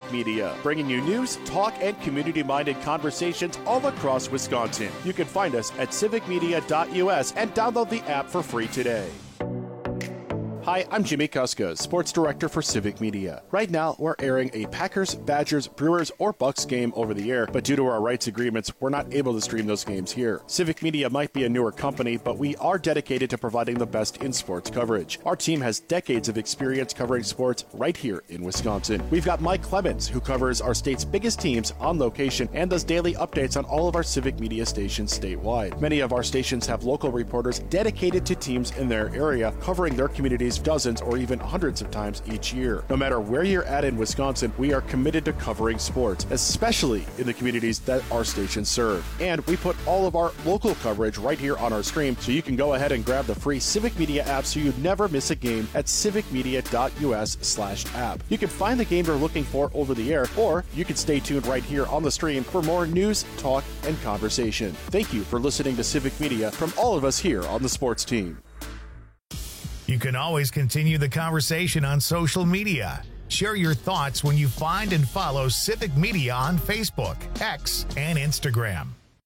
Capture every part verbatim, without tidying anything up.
Civic Media, bringing you news, talk, and community-minded conversations all across Wisconsin. You can find us at civic media dot U S and download the app for free today. Hi, I'm Jimmy Kuska, Sports Director for Civic Media. Right now, we're airing a Packers, Badgers, Brewers, or Bucks game over the air, but due to our rights agreements, we're not able to stream those games here. Civic Media might be a newer company, but we are dedicated to providing the best in sports coverage. Our team has decades of experience covering sports right here in Wisconsin. We've got Mike Clemens, who covers our state's biggest teams on location and does daily updates on all of our Civic Media stations statewide. Many of our stations have local reporters dedicated to teams in their area, covering their communities dozens or even hundreds of times each year. No matter where you're at in Wisconsin, we are committed to covering sports, especially in the communities that our stations serve. And we put all of our local coverage right here on our stream, so you can go ahead and grab the free Civic Media app so you never miss a game at civic media dot U S slash app. You can find the game you're looking for over the air, or you can stay tuned right here on the stream for more news, talk, and conversation. Thank you for listening to Civic Media from all of us here on the sports team. You can always continue the conversation on social media. Share your thoughts when you find and follow Civic Media on Facebook, X, and Instagram.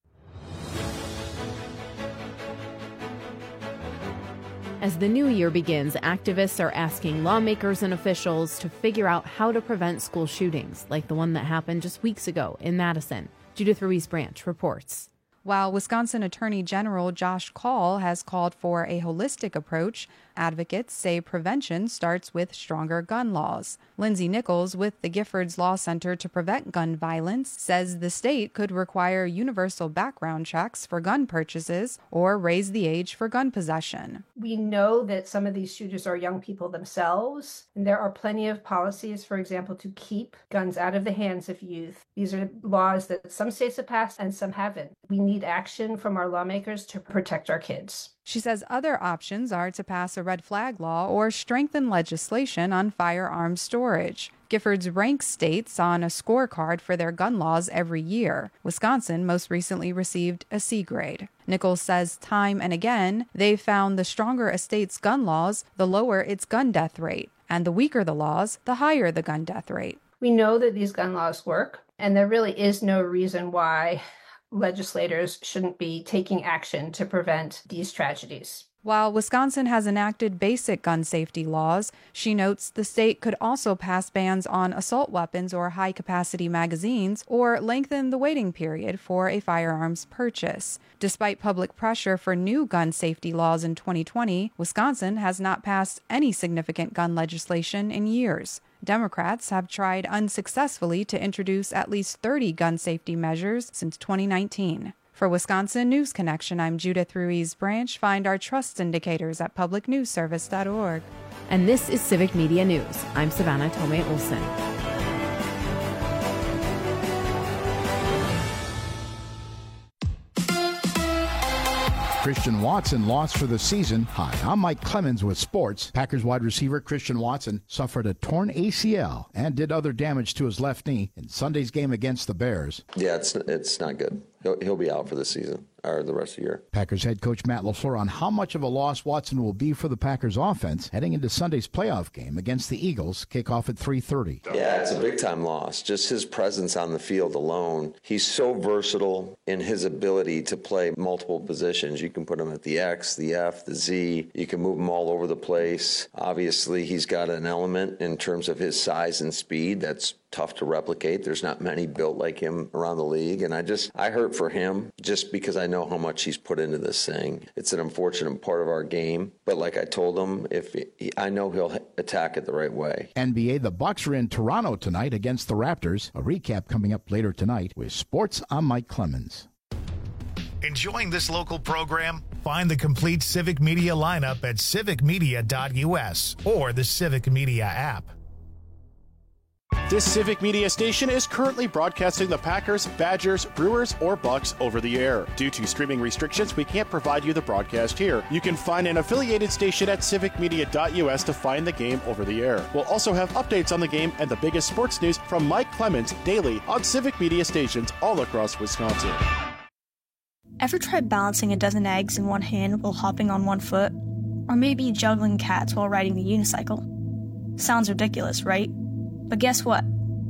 As the new year begins, activists are asking lawmakers and officials to figure out how to prevent school shootings, like the one that happened just weeks ago in Madison. Judith Ruiz-Branch reports. While Wisconsin Attorney General Josh Kaul has called for a holistic approach, advocates say prevention starts with stronger gun laws. Lindsay Nichols with the Giffords Law Center to Prevent Gun Violence says the state could require universal background checks for gun purchases or raise the age for gun possession. We know that some of these shooters are young people themselves, and there are plenty of policies, for example, to keep guns out of the hands of youth. These are laws that some states have passed and some haven't. We need action from our lawmakers to protect our kids. She says other options are to pass a red flag law or strengthen legislation on firearms storage. Giffords ranks states on a scorecard for their gun laws every year. Wisconsin most recently received a C grade. Nichols says time and again, they've found the stronger a state's gun laws, the lower its gun death rate. And the weaker the laws, the higher the gun death rate. We know that these gun laws work, and there really is no reason why legislators shouldn't be taking action to prevent these tragedies. While Wisconsin has enacted basic gun safety laws, she notes the state could also pass bans on assault weapons or high-capacity magazines or lengthen the waiting period for a firearms purchase. Despite public pressure for new gun safety laws in twenty twenty, Wisconsin has not passed any significant gun legislation in years. Democrats have tried unsuccessfully to introduce at least thirty gun safety measures since twenty nineteen. For Wisconsin News Connection, I'm Judith Ruiz-Branch. Find our trust indicators at public news service dot org. And this is Civic Media News. I'm Savannah Tomei-Olson. Christian Watson lost for the season. Hi, I'm Mike Clemens with sports. Packers wide receiver Christian Watson suffered a torn A C L and did other damage to his left knee in Sunday's game against the Bears. Yeah, it's it's not good. He'll, he'll be out for the season or the rest of the year. Packers head coach Matt LaFleur on how much of a loss Watson will be for the Packers offense heading into Sunday's playoff game against the Eagles, kickoff at three thirty. Yeah, it's a big-time loss. Just his presence on the field alone. He's so versatile in his ability to play multiple positions. You can put him at the X, the F, the Z. You can move him all over the place. Obviously, he's got an element in terms of his size and speed that's tough to replicate. There's not many built like him around the league, and I just I hurt for him just because I know how much he's put into this thing. It's an unfortunate part of our game, but like I told him, if he, I know he'll attack it the right way. N B A, the Bucks are in Toronto tonight against the Raptors. A recap coming up later tonight with sports. I'm Mike Clemens. Enjoying this local program? Find the complete Civic Media lineup at civic media dot U S or the Civic Media app. This Civic Media station is currently broadcasting the Packers, Badgers, Brewers, or Bucks over the air. Due to streaming restrictions, we can't provide you the broadcast here. You can find an affiliated station at civic media dot U S to find the game over the air. We'll also have updates on the game and the biggest sports news from Mike Clemens daily on Civic Media stations all across Wisconsin. Ever tried balancing a dozen eggs in one hand while hopping on one foot? Or maybe juggling cats while riding the unicycle? Sounds ridiculous, right? But guess what?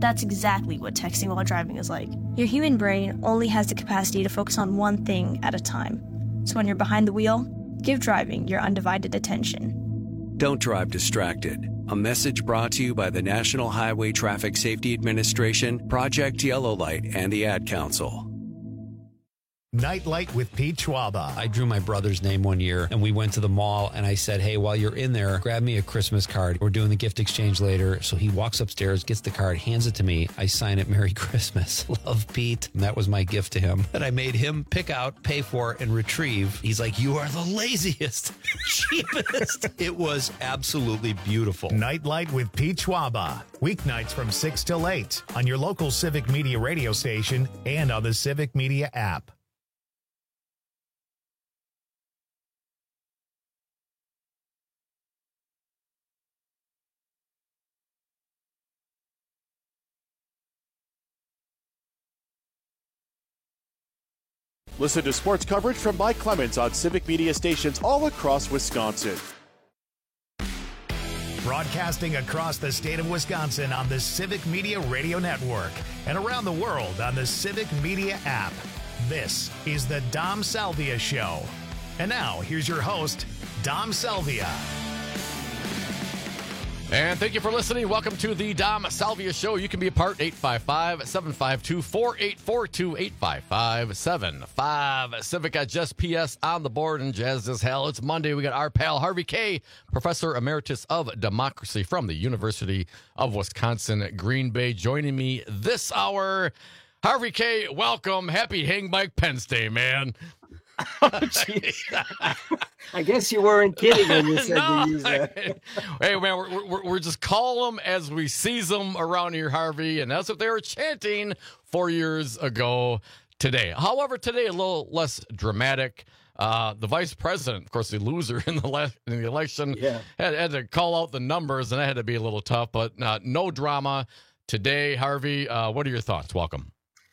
That's exactly what texting while driving is like. Your human brain only has the capacity to focus on one thing at a time. So when you're behind the wheel, give driving your undivided attention. Don't drive distracted. A message brought to you by the National Highway Traffic Safety Administration, Project Yellow Light, and the Ad Council. Nightlight with Pete Schwaba. I drew my brother's name one year, and we went to the mall, and I said, hey, while you're in there, grab me a Christmas card. We're doing the gift exchange later. So he walks upstairs, gets the card, hands it to me. I sign it, Merry Christmas. Love, Pete. And that was my gift to him that I made him pick out, pay for, and retrieve. He's like, you are the laziest, cheapest. It was absolutely beautiful. Nightlight with Pete Schwaba. Weeknights from six till eight on your local Civic Media radio station and on the Civic Media app. Listen to sports coverage from Mike Clemens on Civic Media stations all across Wisconsin. Broadcasting across the state of Wisconsin on the Civic Media Radio Network and around the world on the Civic Media app. This is the Dom Salvia Show. And now, here's your host, Dom Salvia. And thank you for listening. Welcome to the Dom Salvia Show. You can be a part, eight five five, seven five two, four eight four two, eight five five, seven five. Civic at Just P S on the board and jazz as hell. It's Monday. We got our pal Harvey Kaye, Professor Emeritus of Democracy from the University of Wisconsin, Green Bay, joining me this hour. Harvey Kaye, welcome. Happy Hang Mike Pence Day, man. Oh, I guess you weren't kidding when you said no, to use that. Hey, man, we're, we're, we're just call them as we seize them around here, Harvey, and that's what they were chanting four years ago today. However, today a little less dramatic. Uh, the vice president, of course, the loser in the, le- in the election, yeah. had, had to call out the numbers, and that had to be a little tough, but uh, no drama today. Harvey, uh, what are your thoughts? Welcome.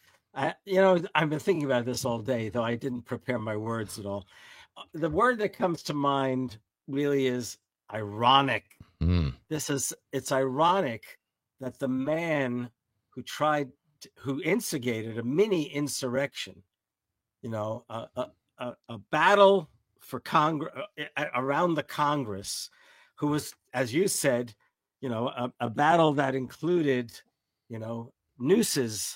I, you know, I've been thinking about this all day, though I didn't prepare my words at all. The word that comes to mind really is ironic. Mm. This is, it's ironic that the man who tried, to, who instigated a mini insurrection, you know, a, a, a, a battle for Congress, around the Congress, who was, as you said, you know, a, a battle that included, you know, nooses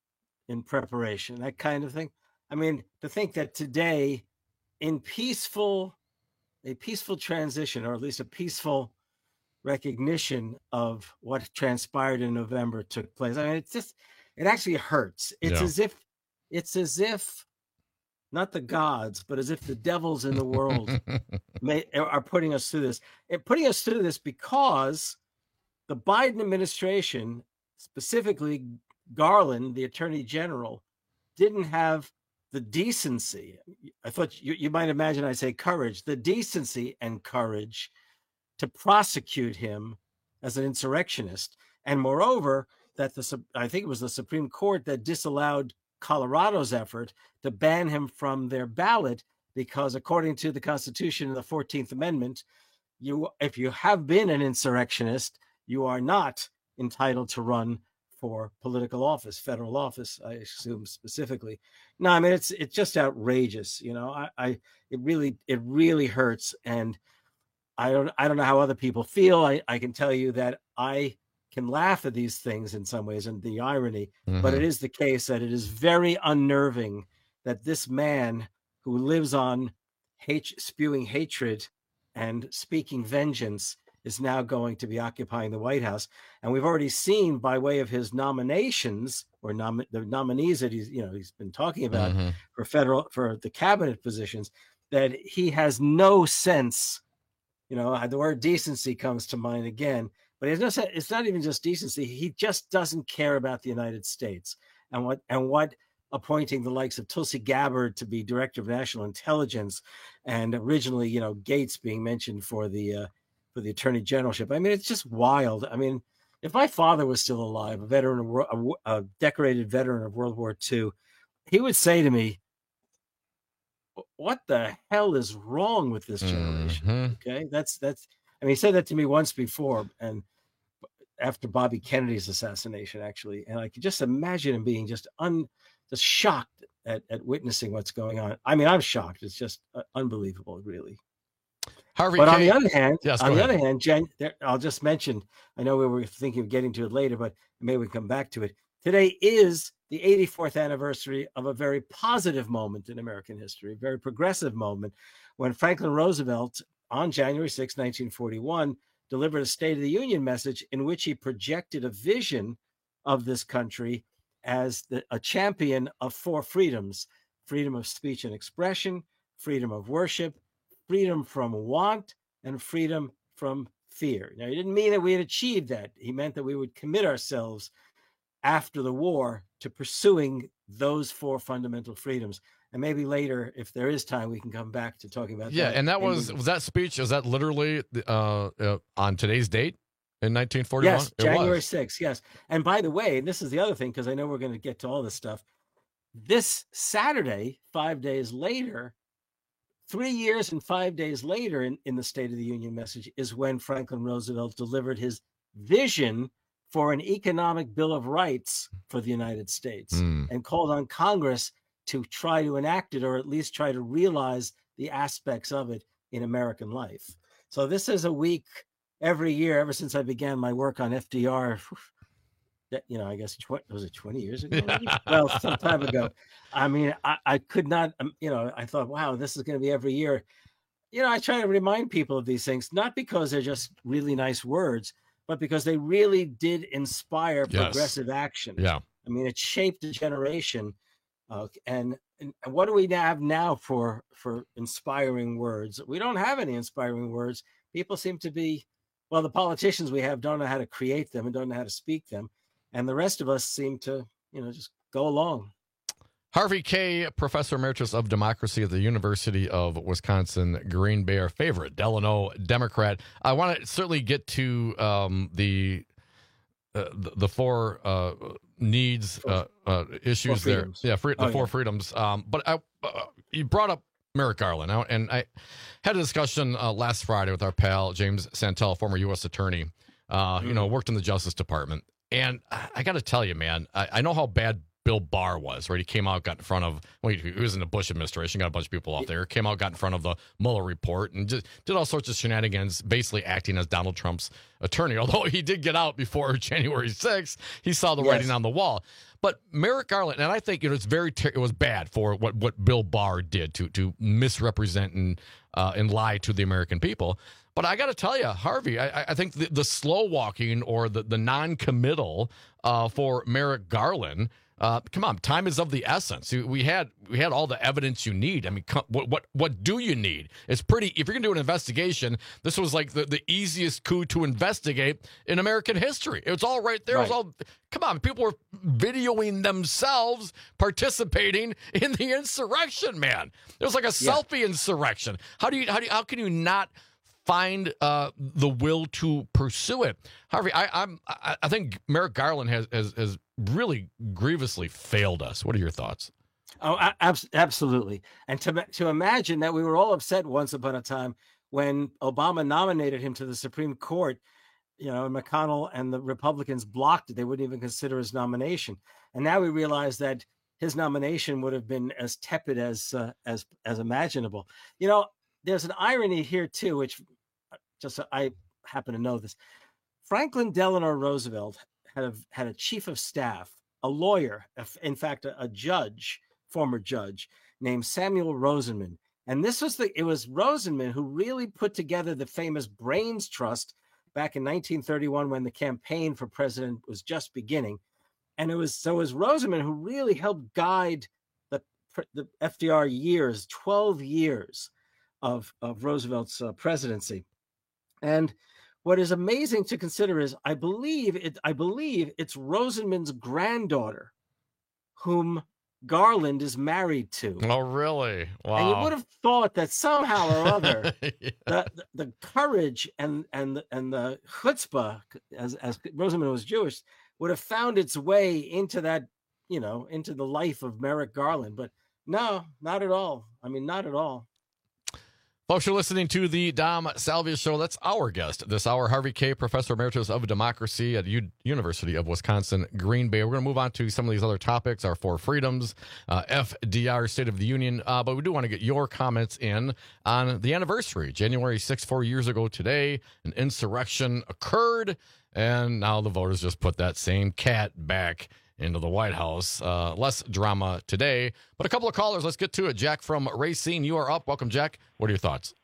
in preparation, that kind of thing. I mean, to think that today, in peaceful, a peaceful transition, or at least a peaceful recognition of what transpired in November took place. I mean, it's just, it actually hurts. It's Yeah. as if, it's as if, not the gods, but as if the devils in the world may, are putting us through this. And putting us through this because the Biden administration, specifically Garland, the Attorney General, didn't have the decency. I thought you, you might imagine I say courage, the decency and courage to prosecute him as an insurrectionist. And moreover, that the I think it was the Supreme Court that disallowed Colorado's effort to ban him from their ballot because, according to the Constitution and the fourteenth Amendment, you if you have been an insurrectionist, you are not entitled to run for political office, federal office, I assume specifically. No, I mean, it's it's just outrageous. You know, I, I it really it really hurts, and I don't I don't know how other people feel. I, I can tell you that I can laugh at these things in some ways and the irony, mm-hmm. but it is the case that it is very unnerving that this man who lives on hate, spewing hatred and speaking vengeance is now going to be occupying the White House. And we've already seen by way of his nominations or nom- the nominees that he's, you know, he's been talking about mm-hmm. for federal, for the cabinet positions, that he has no sense, you know, the word decency comes to mind again, but it's not, it's not even just decency. He just doesn't care about the United States and what, and what appointing the likes of Tulsi Gabbard to be director of national intelligence. And originally, you know, Gates being mentioned for the, uh, for the attorney generalship. I mean, it's just wild. I mean, if my father was still alive, a veteran, of, a, a decorated veteran of World War Two, he would say to me, what the hell is wrong with this generation? Mm-hmm. Okay. That's, that's, I mean, he said that to me once before. And, after Bobby Kennedy's assassination, actually. And I could just imagine him being just un, just shocked at, at witnessing what's going on. I mean, I'm shocked. It's just uh, unbelievable, really. Harvey but K. on the other hand, yes, on the ahead. other hand, Jen, there, I'll just mention, I know we were thinking of getting to it later, but maybe we come back to it. Today is the eighty-fourth anniversary of a very positive moment in American history, a very progressive moment, when Franklin Roosevelt, on January sixth, nineteen forty-one, delivered a State of the Union message in which he projected a vision of this country as the, a champion of four freedoms: freedom of speech and expression, freedom of worship, freedom from want, and freedom from fear. Now, he didn't mean that we had achieved that. He meant that we would commit ourselves after the war to pursuing those four fundamental freedoms. And maybe later, if there is time, we can come back to talking about yeah, that. Yeah, and that was, was that speech, was that literally uh, uh, on today's date in nineteen forty-one? Yes, January sixth, yes. And by the way, this is the other thing, because I know we're going to get to all this stuff. This Saturday, five days later, three years and five days later in, in the State of the Union message is when Franklin Roosevelt delivered his vision for an economic Bill of Rights for the United States mm. and called on Congress to try to enact it, or at least try to realize the aspects of it in American life. So this is a week every year, ever since I began my work on F D R, that, you know, I guess, tw- was it twenty years ago? Yeah. Well, some time ago. I mean, I, I could not, um, you know, I thought, wow, this is going to be every year. You know, I try to remind people of these things, not because they're just really nice words, but because they really did inspire yes. progressive action. Yeah. I mean, it shaped a generation. Uh, and, and what do we have now for, for inspiring words? We don't have any inspiring words. People seem to be, well, the politicians we have don't know how to create them and don't know how to speak them. And the rest of us seem to, you know, just go along. Harvey K., Professor Emeritus of Democracy at the University of Wisconsin, Green Bay, our favorite Delano Democrat. I want to certainly get to um, the, uh, the the four uh, needs uh, uh, issues there. Yeah, free, the oh, four yeah. freedoms. Um, but I, uh, you brought up Merrick Garland, and I had a discussion uh, last Friday with our pal James Santel, former U S attorney. Uh, mm. You know, worked in the Justice Department, and I, I got to tell you, man, I, I know how bad Bill Barr was, right? He came out, got in front of, well, he was in the Bush administration, got a bunch of people out there, came out, got in front of the Mueller report, and just did all sorts of shenanigans, basically acting as Donald Trump's attorney. Although he did get out before January sixth, he saw the Yes. writing on the wall. But Merrick Garland, and I think, you know, it's very, ter- it was bad for what, what Bill Barr did to to misrepresent and uh, and lie to the American people. But I got to tell you, Harvey, I, I think the, the slow walking or the, the non-committal uh, for Merrick Garland, uh, come on, time is of the essence. We had we had all the evidence you need. I mean, what what what do you need? It's pretty. If you're going to do an investigation, this was like the, the easiest coup to investigate in American history. It was all right there. It was Right. all. Come on, people were videoing themselves participating in the insurrection. Man, it was like a Yeah. selfie insurrection. How do you how do you, how can you not find uh, the will to pursue it? Harvey, I, I'm I, I think Merrick Garland has, has has really grievously failed us. What are your thoughts? Oh, a- abs- absolutely. And to to imagine that we were all upset once upon a time when Obama nominated him to the Supreme Court, you know, and McConnell and the Republicans blocked it. They wouldn't even consider his nomination. And now we realize that his nomination would have been as tepid as uh, as as imaginable. You know, there's an irony here too, which just I happen to know this. Franklin Delano Roosevelt had a, had a chief of staff, a lawyer, in fact, a, a judge, former judge, named Samuel Rosenman. And this was the, it was Rosenman who really put together the famous Brains Trust back in nineteen thirty-one when the campaign for president was just beginning. And it was, so it was Rosenman who really helped guide the, the F D R years, twelve years of, of Roosevelt's uh, presidency. And what is amazing to consider is, I believe it. I believe it's Rosenman's granddaughter, whom Garland is married to. Oh, really? Wow. And you would have thought that somehow or other, Yeah. the, the the courage and and and the chutzpah, as as Rosenman was Jewish, would have found its way into that, you know, into the life of Merrick Garland. But no, not at all. I mean, not at all. Folks, you're listening to the Dom Salvia Show. That's our guest this hour, Harvey Kaye, Professor Emeritus of Democracy at U- University of Wisconsin, Green Bay. We're going to move on to some of these other topics, our four freedoms, uh, F D R, State of the Union. Uh, but we do want to get your comments in on the anniversary. January sixth, four years ago today, an insurrection occurred, and now the voters just put that same cat back into the White House. Uh, less drama today, but a couple of callers. Let's get to it. Jack from Racine, you are up. Welcome, Jack. What are your thoughts?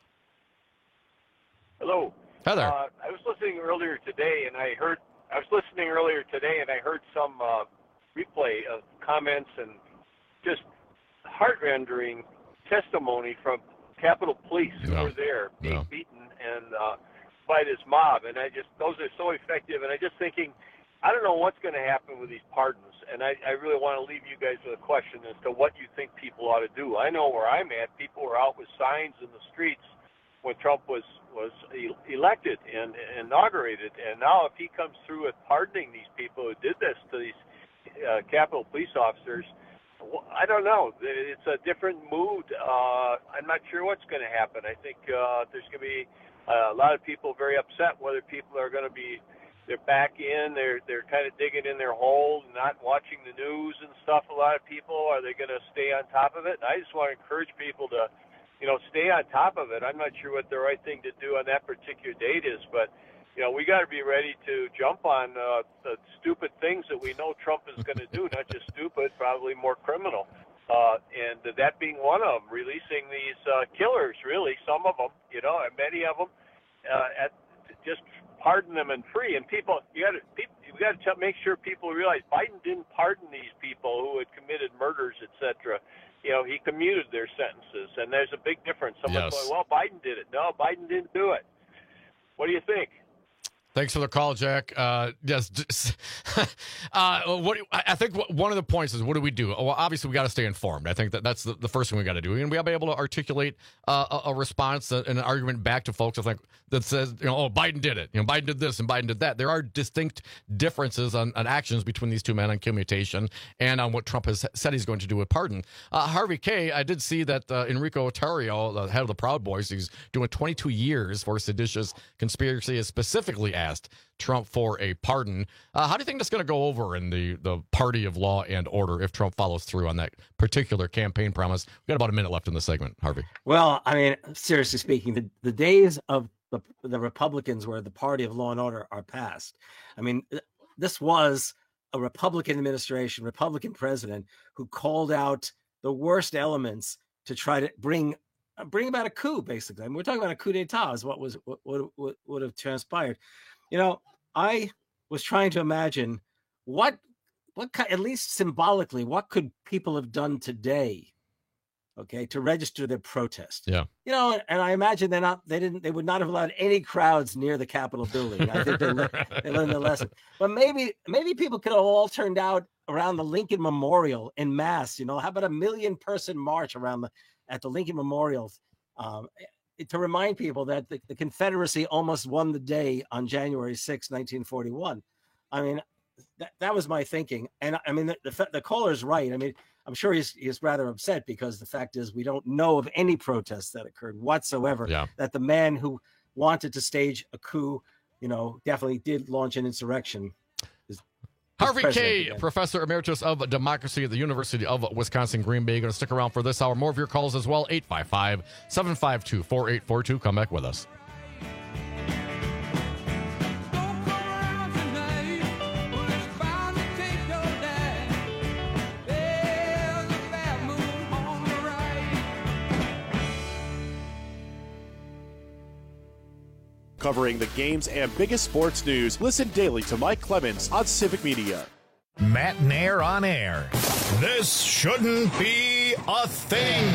Hello. Hi there. Uh, I was listening earlier today, and I heard. I was listening earlier today, and I heard some uh, replay of comments and just heart-rending testimony from Capitol Police who No. were there being No. beaten and uh, by this mob. And I just those are so effective. And I just thinking, I don't know what's going to happen with these pardons, and I, I really want to leave you guys with a question as to what you think people ought to do. I know where I'm at. People were out with signs in the streets when Trump was was e- elected and inaugurated, and now if he comes through with pardoning these people who did this to these uh, Capitol Police officers, well, I don't know. It's a different mood. Uh, I'm not sure what's going to happen. I think uh, there's going to be uh, a lot of people very upset whether people are going to be they're back in, they're they're kind of digging in their hole, not watching the news and stuff. A lot of people, are they going to stay on top of it? And I just want to encourage people to, you know, stay on top of it. I'm not sure what the right thing to do on that particular date is, but, you know, we got to be ready to jump on uh, the stupid things that we know Trump is going to do, not just stupid, probably more criminal. Uh, and that being one of them, releasing these uh, killers, really, some of them, you know, and many of them, uh, at just pardon them and free. And people, you got to, you got to make sure people realize Biden didn't pardon these people who had committed murders, et cetera. You know, he commuted their sentences, and there's a big difference. Someone's Yes. going, well, Biden did it. No, Biden didn't do it. What do you think? Thanks for the call, Jack. Uh, yes, just, uh, what I think one of the points is, what do we do? Well, obviously, we got to stay informed. I think that that's the, the first thing we got to do, and we got to be able to articulate uh, a, a response, and an argument back to folks. I think that says, you know, oh, Biden did it. You know, Biden did this and Biden did that. There are distinct differences on, on actions between these two men on commutation and on what Trump has said he's going to do with pardon. Uh, Harvey Kaye, I did see that uh, Enrico Tarrio, the head of the Proud Boys, he's doing twenty-two years for seditious conspiracy, is specifically asked Trump for a pardon. Uh, how do you think that's going to go over in the, the party of law and order if Trump follows through on that particular campaign promise? We've got about a minute left in the segment, Harvey. Well, I mean, seriously speaking, the, the days of the, the Republicans where the party of law and order are past. I mean, this was a Republican administration, Republican president who called out the worst elements to try to bring bring about a coup, basically. I mean, we're talking about a coup d'etat is what was what, what, what would have transpired. You know, I was trying to imagine what, what at least symbolically, what could people have done today, okay, to register their protest? Yeah. You know, and I imagine they're not, they didn't, they would not have allowed any crowds near the Capitol building. I think they, le- they learned their lesson. But maybe, maybe people could have all turned out around the Lincoln Memorial en masse. You know, how about a million person march around the at the Lincoln Memorial? Um, to remind people that the, the Confederacy almost won the day on January sixth, nineteen forty-one. I mean, that, that was my thinking. And I mean, the, the, the caller's right. I mean, I'm sure he's, he's rather upset because the fact is we don't know of any protests that occurred whatsoever, yeah. that the man who wanted to stage a coup, you know, definitely did launch an insurrection. Harvey Kaye, Professor Emeritus of Democracy at the University of Wisconsin, Green Bay. Going to stick around for this hour. More of your calls as well. eight five five, seven five two, four eight four two. Come back with us. Covering the games and biggest sports news, listen daily to Mike Clemens on Civic Media. Matt Nair on air. This shouldn't be a thing.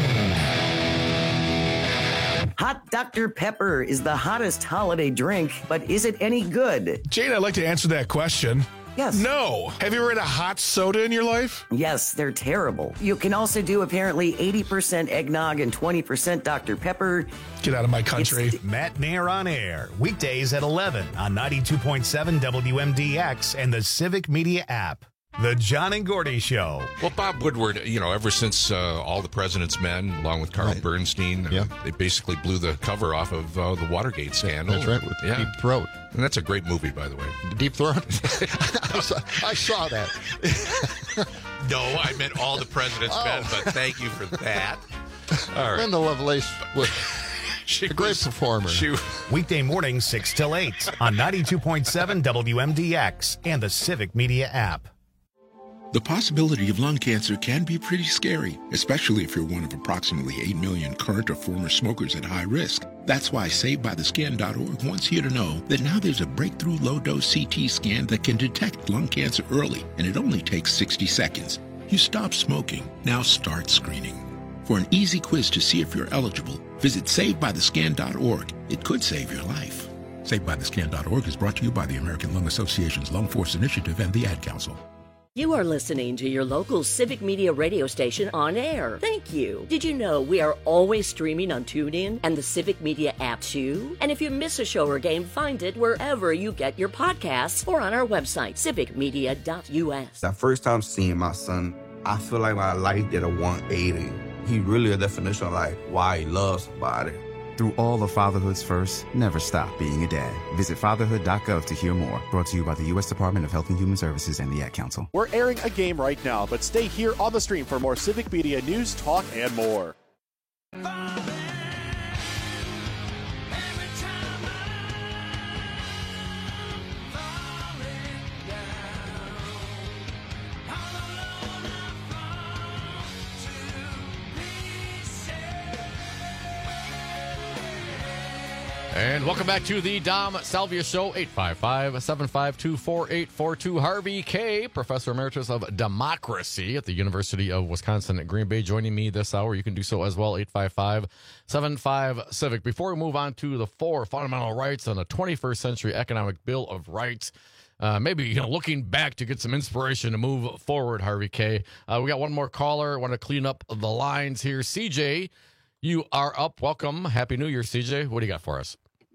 Hot Doctor Pepper is the hottest holiday drink, but is it any good? Jane, I'd like to answer that question. Yes. No. Have you ever had a hot soda in your life? Yes, they're terrible. You can also do apparently eighty percent eggnog and twenty percent Doctor Pepper. Get out of my country. It's Matt Nair on air, weekdays at eleven on ninety-two point seven W M D X and the Civic Media app. The John and Gordy Show. Well, Bob Woodward, you know, ever since uh, All the President's Men, along with Carl right. Bernstein, yeah. uh, they basically blew the cover off of uh, the Watergate scandal. That's right, with yeah. Deep Throat. And that's a great movie, by the way. Deep Throat? I, saw, I saw that. No, I meant All the President's oh. Men, but thank you for that. All right. Linda Lovelace was she a great was, performer. She, Weekday mornings, six till eight on ninety-two point seven W M D X and the Civic Media app. The possibility of lung cancer can be pretty scary, especially if you're one of approximately eight million current or former smokers at high risk. That's why Saved By The Scan dot org wants you to know that now there's a breakthrough low-dose C T scan that can detect lung cancer early, and it only takes sixty seconds. You stop smoking, now start screening. For an easy quiz to see if you're eligible, visit Saved By The Scan dot org. It could save your life. Saved By The Scan dot org is brought to you by the American Lung Association's Lung Force Initiative and the Ad Council. You are listening to your local Civic Media radio station on air. Thank you. Did you know we are always streaming on TuneIn and the Civic Media app too? And if you miss a show or game, find it wherever you get your podcasts or on our website, civic media dot U S. That first time seeing my son, I feel like my life did a one eighty. He really a definition of like why he loves somebody. Through all of fatherhood's first, never stop being a dad. Visit fatherhood dot gov to hear more. Brought to you by the U S Department of Health and Human Services and the Ad Council. We're airing a game right now, but stay here on the stream for more Civic Media news, talk, and more. And welcome back to the Dom Salvia Show, eight five five, seven five two, four eight four two. Harvey Kaye, Professor Emeritus of Democracy at the University of Wisconsin at Green Bay, joining me this hour. You can do so as well, eight five five, seven five, Civic. Before we move on to the four fundamental rights on the twenty-first century Economic Bill of Rights, uh, maybe you know, looking back to get some inspiration to move forward, Harvey Kaye. Uh, we got one more caller. I want to clean up the lines here. C J, you are up. Welcome. Happy New Year, C J. What do you got for us?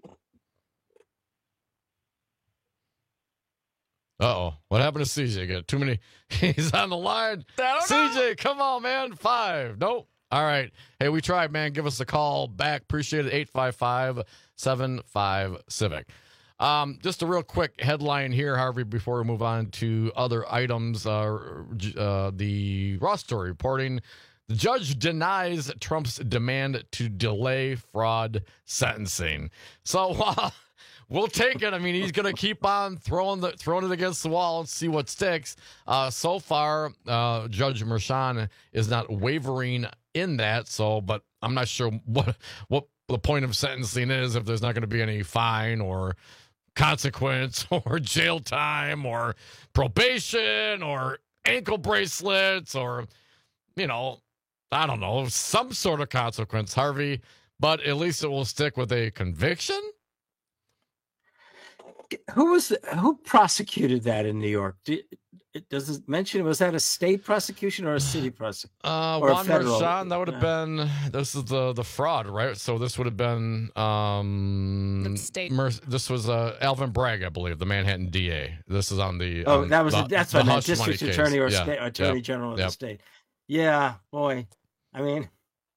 Uh-oh. What happened to C J? Got too many. He's on the line. C J, come on, man. Five. Nope. All right. Hey, we tried, man. Give us a call back. Appreciate it. eight five five, seven five, Civic. Um, just a real quick headline here, Harvey, before we move on to other items. Uh, uh, the Raw Story reporting, the judge denies Trump's demand to delay fraud sentencing. So, uh, we'll take it. I mean, he's going to keep on throwing the throwing it against the wall and see what sticks. Uh, so far, uh, Judge Merchan is not wavering in that. So, but I'm not sure what what the point of sentencing is if there's not going to be any fine or consequence or jail time or probation or ankle bracelets or, you know, I don't know, some sort of consequence, Harvey. But at least it will stick with a conviction. Who was the, who prosecuted that in New York? Do, it, does it mention, was that a state prosecution or a city prosecution? Uh, Juan Merchan, that would have yeah. been, this is the, the fraud, right? So this would have been, um, state. Mer, this was uh, Alvin Bragg, I believe, the Manhattan D A. This is on the, oh, um, that was, the, a, that's the what I meant, district attorney or yeah. state, attorney yep. general of yep. the state. Yeah, boy. I mean,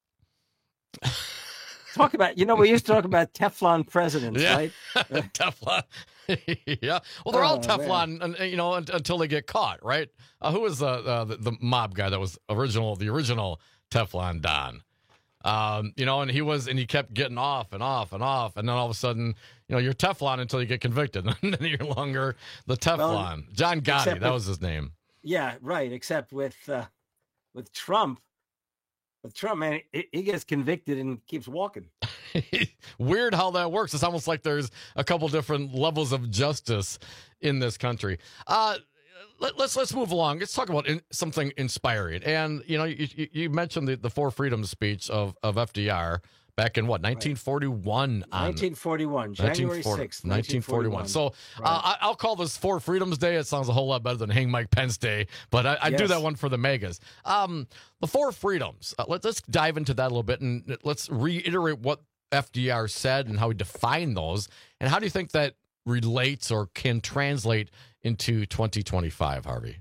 talk about, you know, we used to talk about Teflon presidents, yeah. right? Teflon. Yeah. Well, they're oh, all Teflon, and, you know, until they get caught, right? Uh, who was the, uh, the the mob guy that was original, the original Teflon Don? Um, you know, and he was, and he kept getting off and off and off, and then all of a sudden, you know, you're Teflon until you get convicted, and then you're longer the Teflon. Well, John Gotti, that with, was his name. Yeah, right. Except with uh, with Trump. With Trump, man, he gets convicted and keeps walking. Weird how that works. It's almost like there's a couple different levels of justice in this country. Uh, let, let's let's move along. Let's talk about in, something inspiring. And you know, you, you mentioned the, the Four Freedoms speech of, of F D R back in what, nineteen forty-one? On nineteen forty-one, January sixth, nineteen forty-one. So right. uh, I'll call this Four Freedoms Day. It sounds a whole lot better than Hang Mike Pence Day, but I, I yes. do that one for the megas. Um, the Four Freedoms. Uh, let's, let's dive into that a little bit, and let's reiterate what F D R said and how he defined those. And how do you think that relates or can translate into twenty twenty-five, Harvey?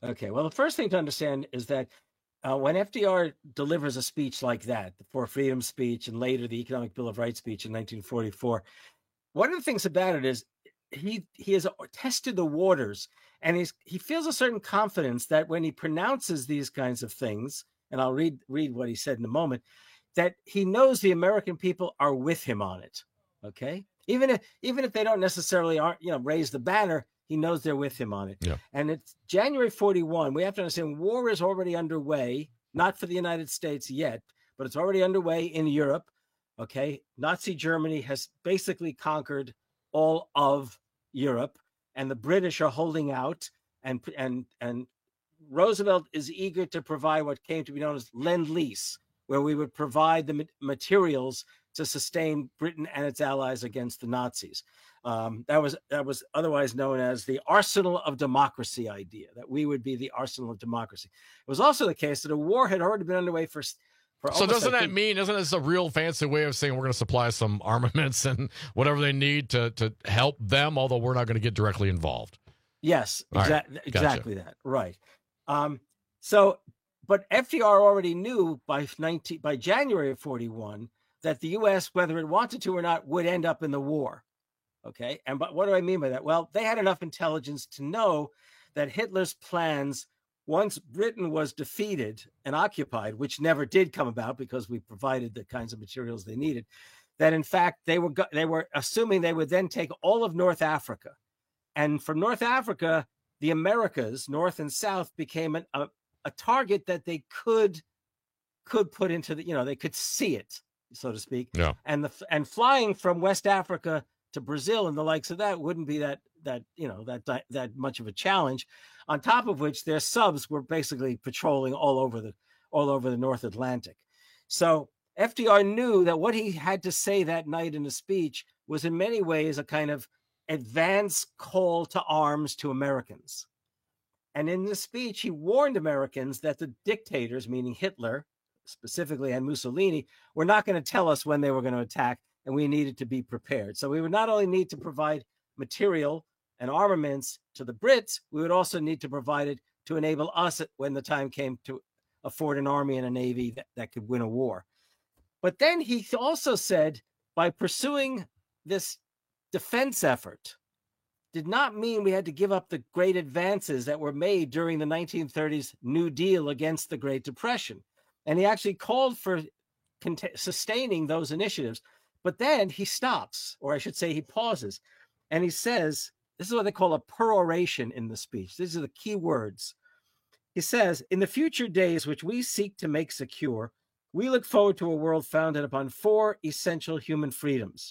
Okay. Well, the first thing to understand is that uh, when F D R delivers a speech like that, the For Freedom speech and later the Economic Bill of Rights speech in nineteen forty-four, one of the things about it is he he has tested the waters, and he's he feels a certain confidence that when he pronounces these kinds of things, and I'll read read what he said in a moment, that he knows the American people are with him on it. Okay, even if even if they don't necessarily aren't you know raise the banner, he knows they're with him on it. Yeah. And it's January forty-one. We have to understand war is already underway, not for the United States yet, but it's already underway in Europe. Okay, Nazi Germany has basically conquered all of Europe, and the British are holding out, and and and Roosevelt is eager to provide what came to be known as Lend-Lease, where we would provide the materials to sustain Britain and its allies against the Nazis. Um, that was that was otherwise known as the arsenal of democracy idea, that we would be the arsenal of democracy. It was also the case that a war had already been underway for For so doesn't that mean, isn't this a real fancy way of saying we're going to supply some armaments and whatever they need to to help them, although we're not going to get directly involved? Yes, exa- right. Gotcha. exactly that. Right. Um, so, but F D R already knew by nineteen by January of forty-one that the U S, whether it wanted to or not, would end up in the war. Okay. And but what do I mean by that? Well, they had enough intelligence to know that Hitler's plans, once Britain was defeated and occupied, which never did come about because we provided the kinds of materials they needed, that in fact they were they were assuming they would then take all of North Africa, and from North Africa, the Americas, North and South, became an, a a target that they could could put into the you know they could see it, so to speak. Yeah. And the and flying from West Africa to Brazil and the likes of that wouldn't be that that you know that that much of a challenge. On top of which, their subs were basically patrolling all over the all over the North Atlantic. So F D R knew that what he had to say that night in the speech was in many ways a kind of advance call to arms to Americans. And in this speech, he warned Americans that the dictators, meaning Hitler specifically and Mussolini, were not going to tell us when they were going to attack, and we needed to be prepared. So we would not only need to provide material and armaments to the Brits, we would also need to provide it to enable us, when the time came, to afford an army and a navy that, that could win a war. But then he also said, by pursuing this defense effort, did not mean we had to give up the great advances that were made during the nineteen thirties New Deal against the Great Depression. And he actually called for cont- sustaining those initiatives. But then he stops, or I should say he pauses, and he says, this is what they call a peroration in the speech. These are the key words. He says, in the future days which we seek to make secure, we look forward to a world founded upon four essential human freedoms.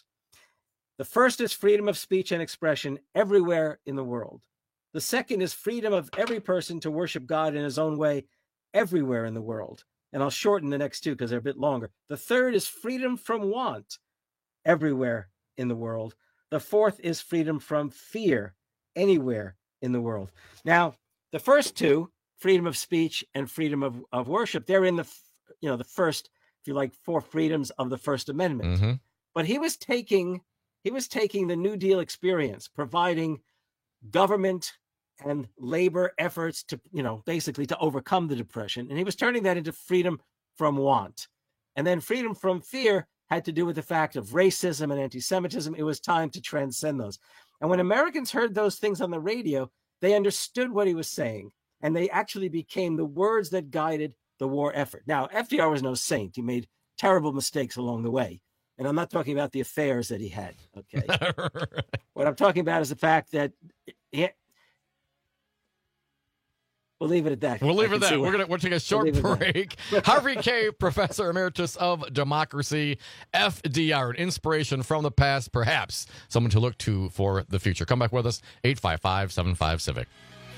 The first is freedom of speech and expression everywhere in the world. The second is freedom of every person to worship God in his own way everywhere in the world. And I'll shorten the next two because they're a bit longer. The third is freedom from want everywhere in the world. The fourth is freedom from fear anywhere in the world. Now, the first two, freedom of speech and freedom of, of worship, they're in the, you know, the first, if you like, four freedoms of the First Amendment. Mm-hmm. But he was taking, he was taking the New Deal experience, providing government and labor efforts to, you know, basically to overcome the Depression. And he was turning that into freedom from want. And then freedom from fear had to do with the fact of racism and anti-Semitism. It was time to transcend those. And when Americans heard those things on the radio, they understood what he was saying. And they actually became the words that guided the war effort. Now, F D R was no saint. He made terrible mistakes along the way. And I'm not talking about the affairs that he had. Okay. What I'm talking about is the fact that he, we'll leave it at that. We'll leave it at that. We're We're going to take a short we'll break. Harvey Kaye, Professor Emeritus of Democracy, F D R, an inspiration from the past, perhaps someone to look to for the future. Come back with us, eight five five, seven five, Civic.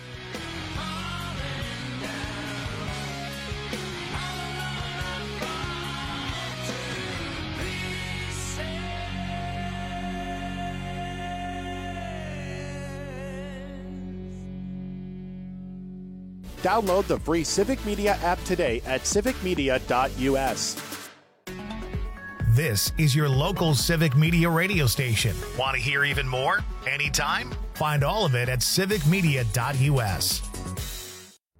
Download the free Civic Media app today at civic media dot u s. This is your local Civic Media radio station. Want to hear even more? Anytime? Find all of it at civic media dot u s.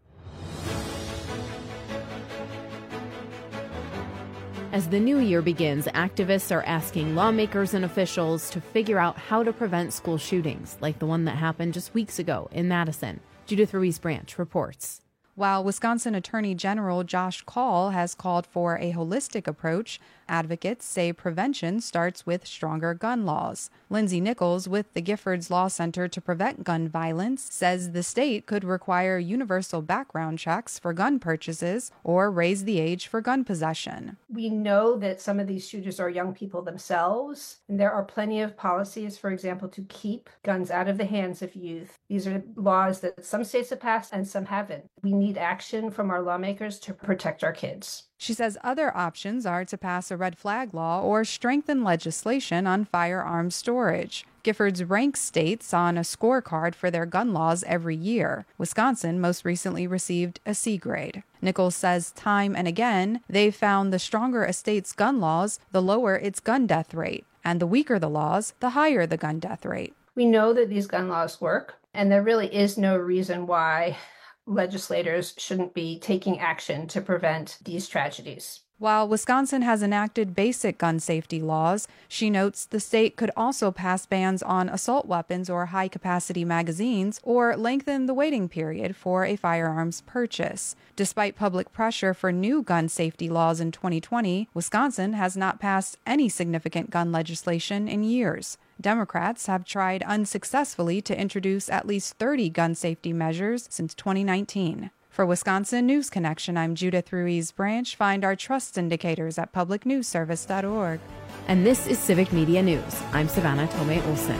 As the new year begins, activists are asking lawmakers and officials to figure out how to prevent school shootings, like the one that happened just weeks ago in Madison. Judith Ruiz Branch reports. While Wisconsin Attorney General Josh Kaul has called for a holistic approach, advocates say prevention starts with stronger gun laws. Lindsay Nichols with the Giffords Law Center to Prevent Gun Violence says the state could require universal background checks for gun purchases or raise the age for gun possession. We know that some of these shooters are young people themselves, and there are plenty of policies, for example, to keep guns out of the hands of youth. These are laws that some states have passed and some haven't. We need action from our lawmakers to protect our kids. She says other options are to pass a red flag law or strengthen legislation on firearms storage. Giffords ranks states on a scorecard for their gun laws every year. Wisconsin most recently received a C grade. Nichols says time and again, they've found the stronger a state's gun laws, the lower its gun death rate. And the weaker the laws, the higher the gun death rate. We know that these gun laws work, and there really is no reason why legislators shouldn't be taking action to prevent these tragedies. While Wisconsin has enacted basic gun safety laws, she notes the state could also pass bans on assault weapons or high-capacity magazines or lengthen the waiting period for a firearms purchase. Despite public pressure for new gun safety laws in twenty twenty, Wisconsin has not passed any significant gun legislation in years. Democrats have tried unsuccessfully to introduce at least thirty gun safety measures since twenty nineteen. For Wisconsin News Connection, I'm Judith Ruiz Branch. Find our trust indicators at public news service dot org. And this is Civic Media News. I'm Savannah Tomei Olson.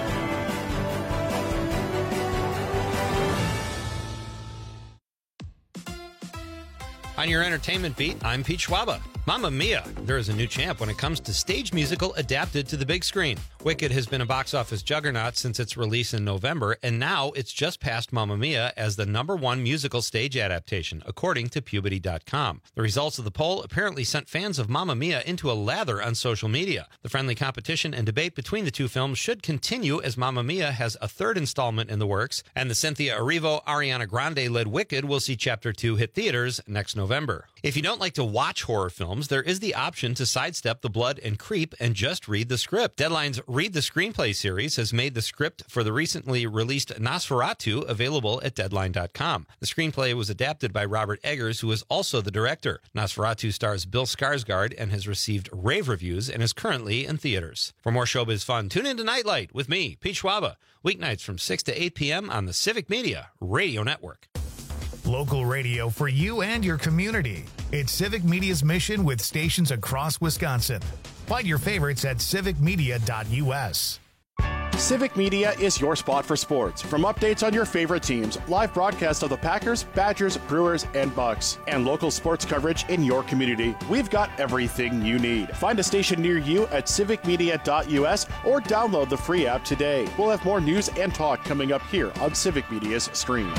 On your entertainment beat, I'm Pete Schwaba. Mamma Mia! There is a new champ when it comes to stage musical adapted to the big screen. Wicked has been a box office juggernaut since its release in November, and now it's just passed Mamma Mia as the number one musical stage adaptation, according to Puberty dot com. The results of the poll apparently sent fans of Mamma Mia into a lather on social media. The friendly competition and debate between the two films should continue as Mamma Mia has a third installment in the works, and the Cynthia Erivo, Ariana Grande-led Wicked will see Chapter two hit theaters next November. If you don't like to watch horror films, there is the option to sidestep the blood and creep and just read the script. Deadline's Read the Screenplay series has made the script for the recently released Nosferatu available at Deadline dot com. The screenplay was adapted by Robert Eggers, who is also the director. Nosferatu stars Bill Skarsgård and has received rave reviews and is currently in theaters. For more showbiz fun, tune into Nightlight with me, Pete Schwaba, weeknights from six to eight p.m. on the Civic Media Radio Network. Local radio for you and your community. It's Civic Media's mission with stations across Wisconsin. Find your favorites at civic media dot u s. Civic Media is your spot for sports. From updates on your favorite teams, live broadcasts of the Packers, Badgers, Brewers, and Bucks, and local sports coverage in your community, we've got everything you need. Find a station near you at civic media dot u s or download the free app today. We'll have more news and talk coming up here on Civic Media's stream.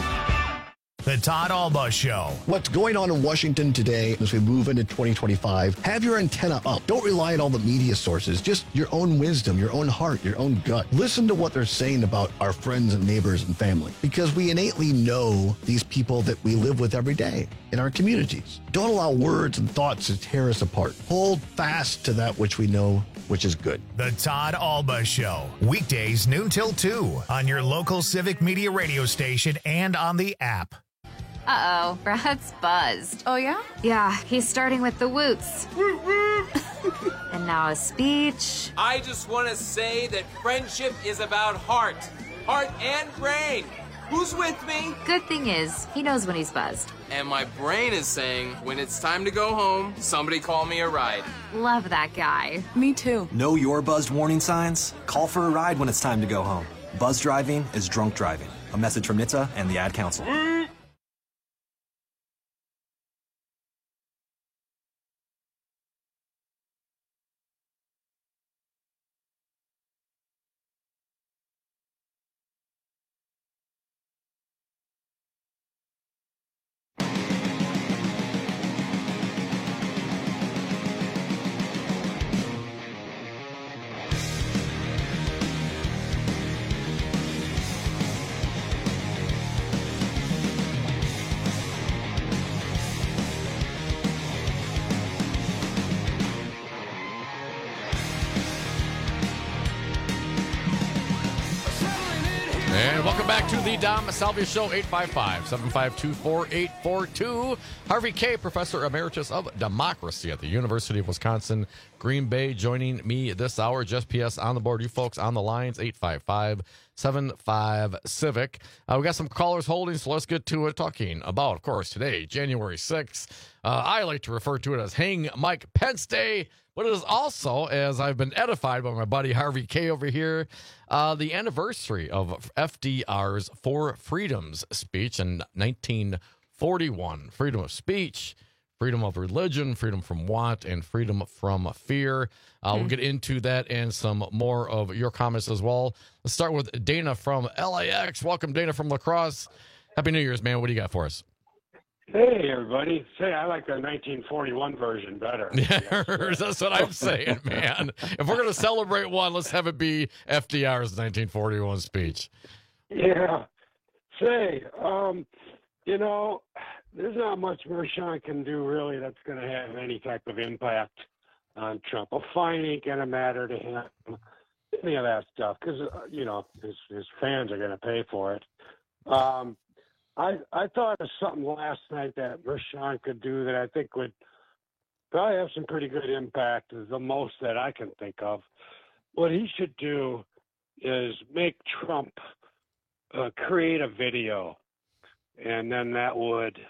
The Todd Alba Show. What's going on in Washington today as we move into twenty twenty-five? Have your antenna up. Don't rely on all the media sources. Just your own wisdom, your own heart, your own gut. Listen to what they're saying about our friends and neighbors and family, because we innately know these people that we live with every day in our communities. Don't allow words and thoughts to tear us apart. Hold fast to that which we know, which is good. The Todd Alba Show. Weekdays noon till two on your local Civic Media radio station and on the app. Uh-oh, Brad's buzzed. Oh, yeah? Yeah, he's starting with the woots. And now a speech. I just want to say that friendship is about heart. Heart and brain. Who's with me? Good thing is, he knows when he's buzzed. And my brain is saying, when it's time to go home, somebody call me a ride. Love that guy. Me too. Know your buzzed warning signs? Call for a ride when it's time to go home. Buzz driving is drunk driving. A message from N H T S A and the Ad Council. The Dom Salvia Show, eight five five, seven five two, four eight four two. Harvey Kaye, Professor Emeritus of Democracy at the University of Wisconsin, Green Bay, joining me this hour. Just P S on the board. You folks on the lines, eight five five, seven five, Civic. Uh, we got some callers holding, so let's get to it. Talking about, of course, today, January sixth. Uh, I like to refer to it as Hang Mike Pence Day, but it is also, as I've been edified by my buddy Harvey Kaye over here, uh, the anniversary of F D R's Four Freedoms speech in nineteen forty-one. Freedom of speech, freedom of religion, freedom from want, and freedom from fear. Uh, mm. We'll get into that and some more of your comments as well. Let's start with Dana from L A X. Welcome, Dana from La Crosse. Happy New Year's, man. What do you got for us? Hey, everybody. Say, I like the nineteen forty-one version better. Yeah, that's what I'm saying, man. If we're going to celebrate one, let's have it be F D R's nineteen forty-one speech. Yeah. Say, um, you know, there's not much Mershon can do, really, that's going to have any type of impact on Trump. A fine ain't going to matter to him, any of that stuff, because, uh, you know, his, his fans are going to pay for it. Um, I, I thought of something last night that Mershon could do that I think would probably have some pretty good impact, is the most that I can think of. What he should do is make Trump uh, create a video, and then that would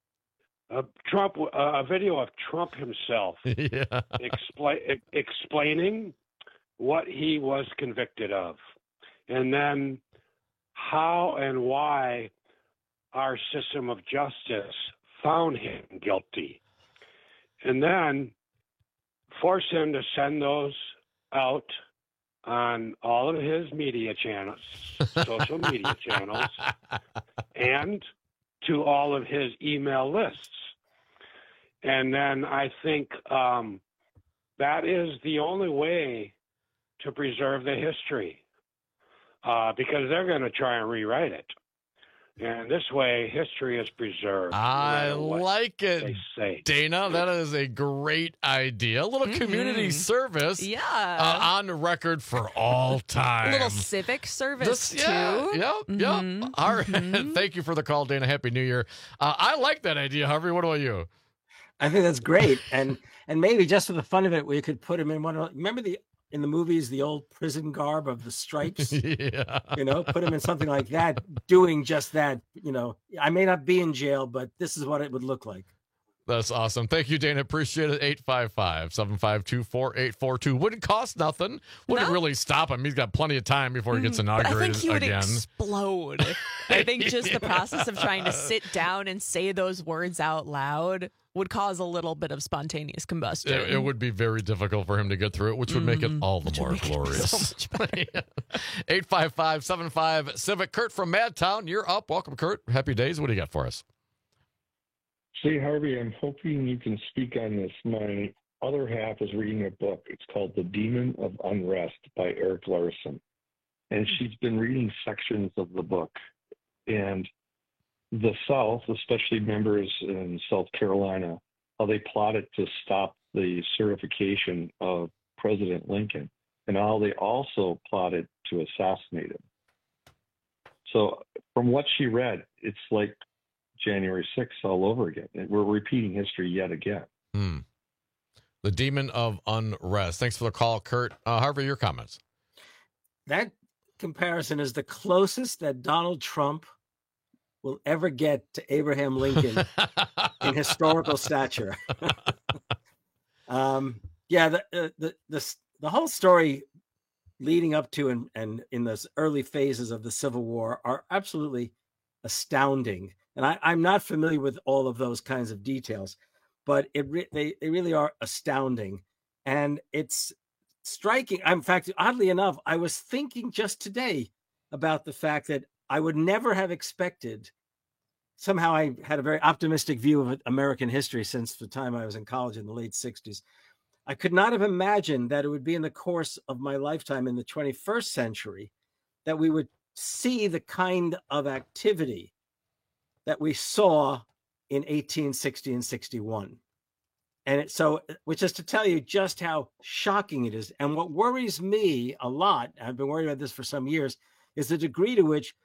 uh, Trump uh, a video of Trump himself yeah. explain explaining what he was convicted of, and then how and why our system of justice found him guilty, and then force him to send those out on all of his media channels, social media channels, and to all of his email lists. And then I think um, that is the only way to preserve the history, uh, because they're going to try and rewrite it. And this way, history is preserved. I like it, they say. Dana. That is a great idea. A little mm-hmm. community service. Yeah. Uh, on the record for all time. A little civic service, this, too. Yeah, yep, mm-hmm. yep. All right. Mm-hmm. Thank you for the call, Dana. Happy New Year. Uh, I like that idea, Harvey. What about you? I think that's great. and and maybe just for the fun of it, we could put him in one of, remember the in the movies, the old prison garb of the stripes, yeah. you know, put him in something like that, doing just that. You know, I may not be in jail, but this is what it would look like. That's awesome. Thank you, Dana. Appreciate it. eight five five, seven five two, four eight four two. Wouldn't cost nothing. Wouldn't no. really stop him. He's got plenty of time before he gets inaugurated I think he would again. explode. I think just the process of trying to sit down and say those words out loud would cause a little bit of spontaneous combustion. It, it would be very difficult for him to get through it, which would make it all the more glorious. So eight five five, seven five, Civic. Kurt from Madtown, you're up. Welcome, Kurt. Happy days. What do you got for us? Say, Harvey, I'm hoping you can speak on this. My other half is reading a book. It's called The Demon of Unrest by Erik Larson. And she's been reading sections of the book. And the South, especially members in South Carolina, how they plotted to stop the certification of President Lincoln, and how they also plotted to assassinate him. So from what she read, it's like January sixth all over again. We're repeating history yet again. Hmm. The Demon of Unrest. Thanks for the call, Kurt. Uh, Harvey, your comments. That comparison is the closest that Donald Trump will ever get to Abraham Lincoln in historical stature. um, yeah, the, uh, the the the whole story leading up to and, and in those early phases of the Civil War are absolutely astounding. And I, I'm not familiar with all of those kinds of details, but it re- they, they really are astounding. And it's striking. In fact, oddly enough, I was thinking just today about the fact that I would never have expected, somehow I had a very optimistic view of American history since the time I was in college in the late sixties. I could not have imagined that it would be in the course of my lifetime in the twenty-first century that we would see the kind of activity that we saw in eighteen sixty and sixty-one. And it, so, which is to tell you just how shocking it is. And what worries me a lot, I've been worried about this for some years, is the degree to which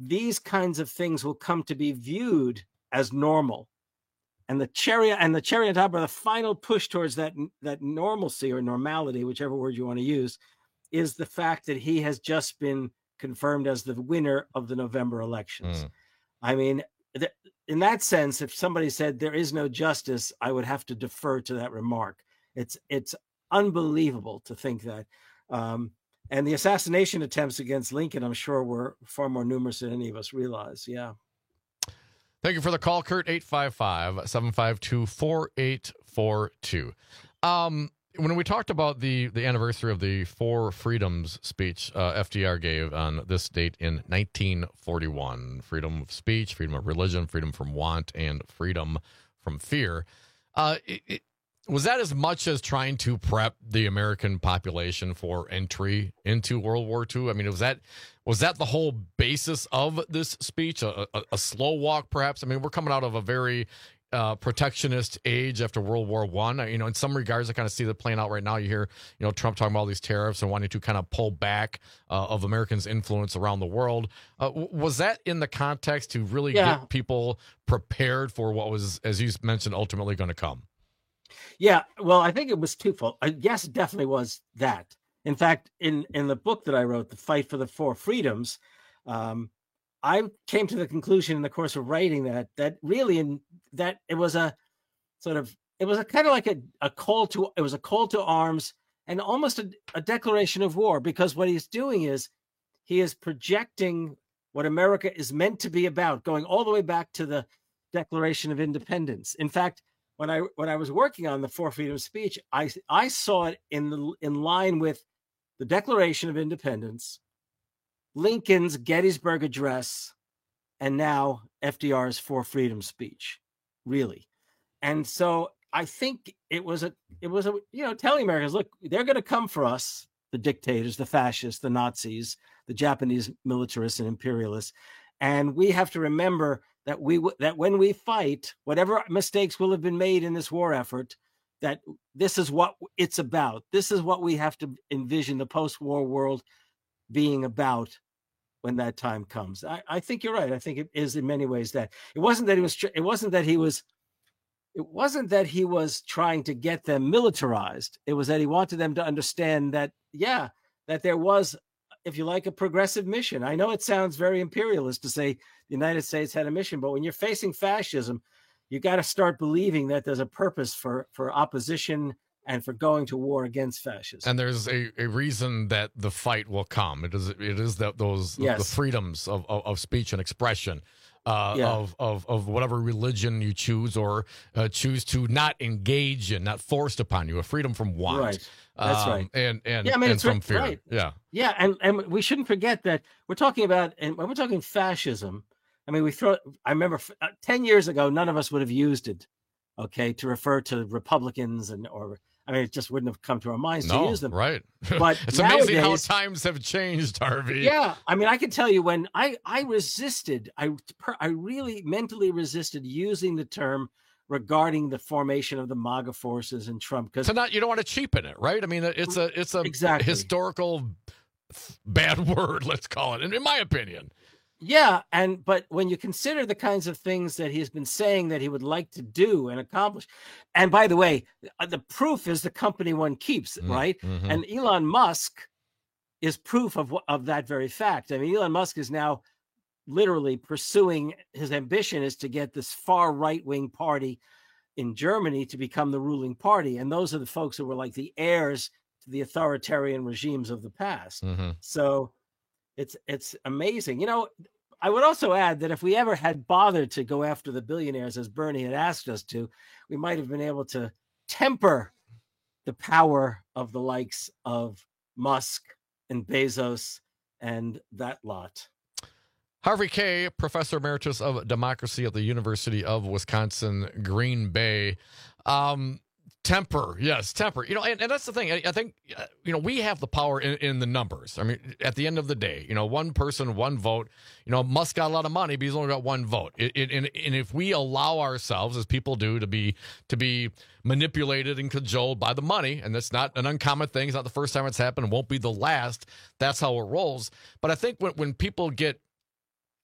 these kinds of things will come to be viewed as normal. And the cherry and the cherry on top, or the final push towards that that normalcy or normality, whichever word you want to use, is the fact that he has just been confirmed as the winner of the November elections. Mm. I mean, th- in that sense, if somebody said there is no justice, I would have to defer to that remark. It's it's unbelievable to think that. Um, and the assassination attempts against Lincoln, I'm sure, were far more numerous than any of us realize. Yeah. Thank you for the call, Kurt. eight five five, seven five two, four eight four two. Um, when we talked about the, the anniversary of the Four Freedoms speech uh, F D R gave on this date in nineteen forty-one, freedom of speech, freedom of religion, freedom from want, and freedom from fear, uh, it, it, was that as much as trying to prep the American population for entry into World War Two? I mean, was that was that the whole basis of this speech? A, a, a slow walk, perhaps? I mean, we're coming out of a very uh, protectionist age after World War One. You know, in some regards, I kind of see that playing out right now. You hear, you know, Trump talking about all these tariffs and wanting to kind of pull back uh, of Americans' influence around the world. Uh, was that in the context to really yeah. get people prepared for what was, as you mentioned, ultimately going to come? Yeah, well, I think it was twofold. Uh, yes, it definitely was that. In fact, in, in the book that I wrote, The Fight for the Four Freedoms, um, I came to the conclusion in the course of writing that that really in that it was a sort of it was a kind of like a, a call to it was a call to arms and almost a, a declaration of war, because what he's doing is he is projecting what America is meant to be about, going all the way back to the Declaration of Independence. In fact, When I when I was working on the Four Freedoms speech, I I saw it in the in line with the Declaration of Independence, Lincoln's Gettysburg Address, and now F D R's Four Freedoms speech, really. And so I think it was a it was a you know telling Americans, look, they're going to come for us, the dictators, the fascists, the Nazis, the Japanese militarists and imperialists, and we have to remember that we that when we fight, whatever mistakes will have been made in this war effort, that this is what it's about. This is what we have to envision the post-war world being about when that time comes. I, I think you're right. I think it is in many ways that it wasn't that he was. It wasn't that he was. It wasn't that he was trying to get them militarized. It was that he wanted them to understand that, yeah, that there was, if you like, a progressive mission. I know it sounds very imperialist to say the United States had a mission, but when you're facing fascism, you got to start believing that there's a purpose for, for opposition and for going to war against fascism. And there's a, a reason that the fight will come. It is it is that those yes. the freedoms of, of, of speech and expression, uh, yeah. of, of of whatever religion you choose or uh, choose to not engage in, not forced upon you, a freedom from want. Right. That's um, right. And and, yeah, I mean, and from right, fear. Right. Yeah. Yeah, and, and we shouldn't forget that we're talking about, and when we're talking fascism, I mean, we throw, I remember uh, ten years ago, none of us would have used it, okay, to refer to Republicans and, or, I mean, it just wouldn't have come to our minds no, to use them. Right. But it's nowadays, amazing how times have changed, Harvey. Yeah. I mean, I can tell you when I, I resisted, I, I really mentally resisted using the term regarding the formation of the MAGA forces and Trump. Because so not, you don't want to cheapen it, right? I mean, it's a, it's a exactly. historical bad word, let's call it, in my opinion. Yeah, and but when you consider the kinds of things that he's been saying that he would like to do and accomplish, and by the way, the proof is the company one keeps, right? Mm-hmm. And Elon Musk is proof of of that very fact. I mean, Elon Musk is now literally pursuing, his ambition is to get this far right-wing party in Germany to become the ruling party, and those are the folks who were like the heirs to the authoritarian regimes of the past. Mm-hmm. So it's it's amazing. You know, I would also add that if we ever had bothered to go after the billionaires as Bernie had asked us to, we might have been able to temper the power of the likes of Musk and Bezos and that lot. Harvey Kaye, Professor Emeritus of Democracy at the University of Wisconsin, Green Bay. Um, temper, yes, temper. You know, and, and that's the thing. I, I think, uh, you know, we have the power in, in the numbers. I mean, at the end of the day, you know, one person, one vote. You know, Musk got a lot of money, but he's only got one vote. It, it, and, and if we allow ourselves, as people do, to be to be manipulated and cajoled by the money, and that's not an uncommon thing. It's not the first time it's happened. It won't be the last. That's how it rolls. But I think when when people get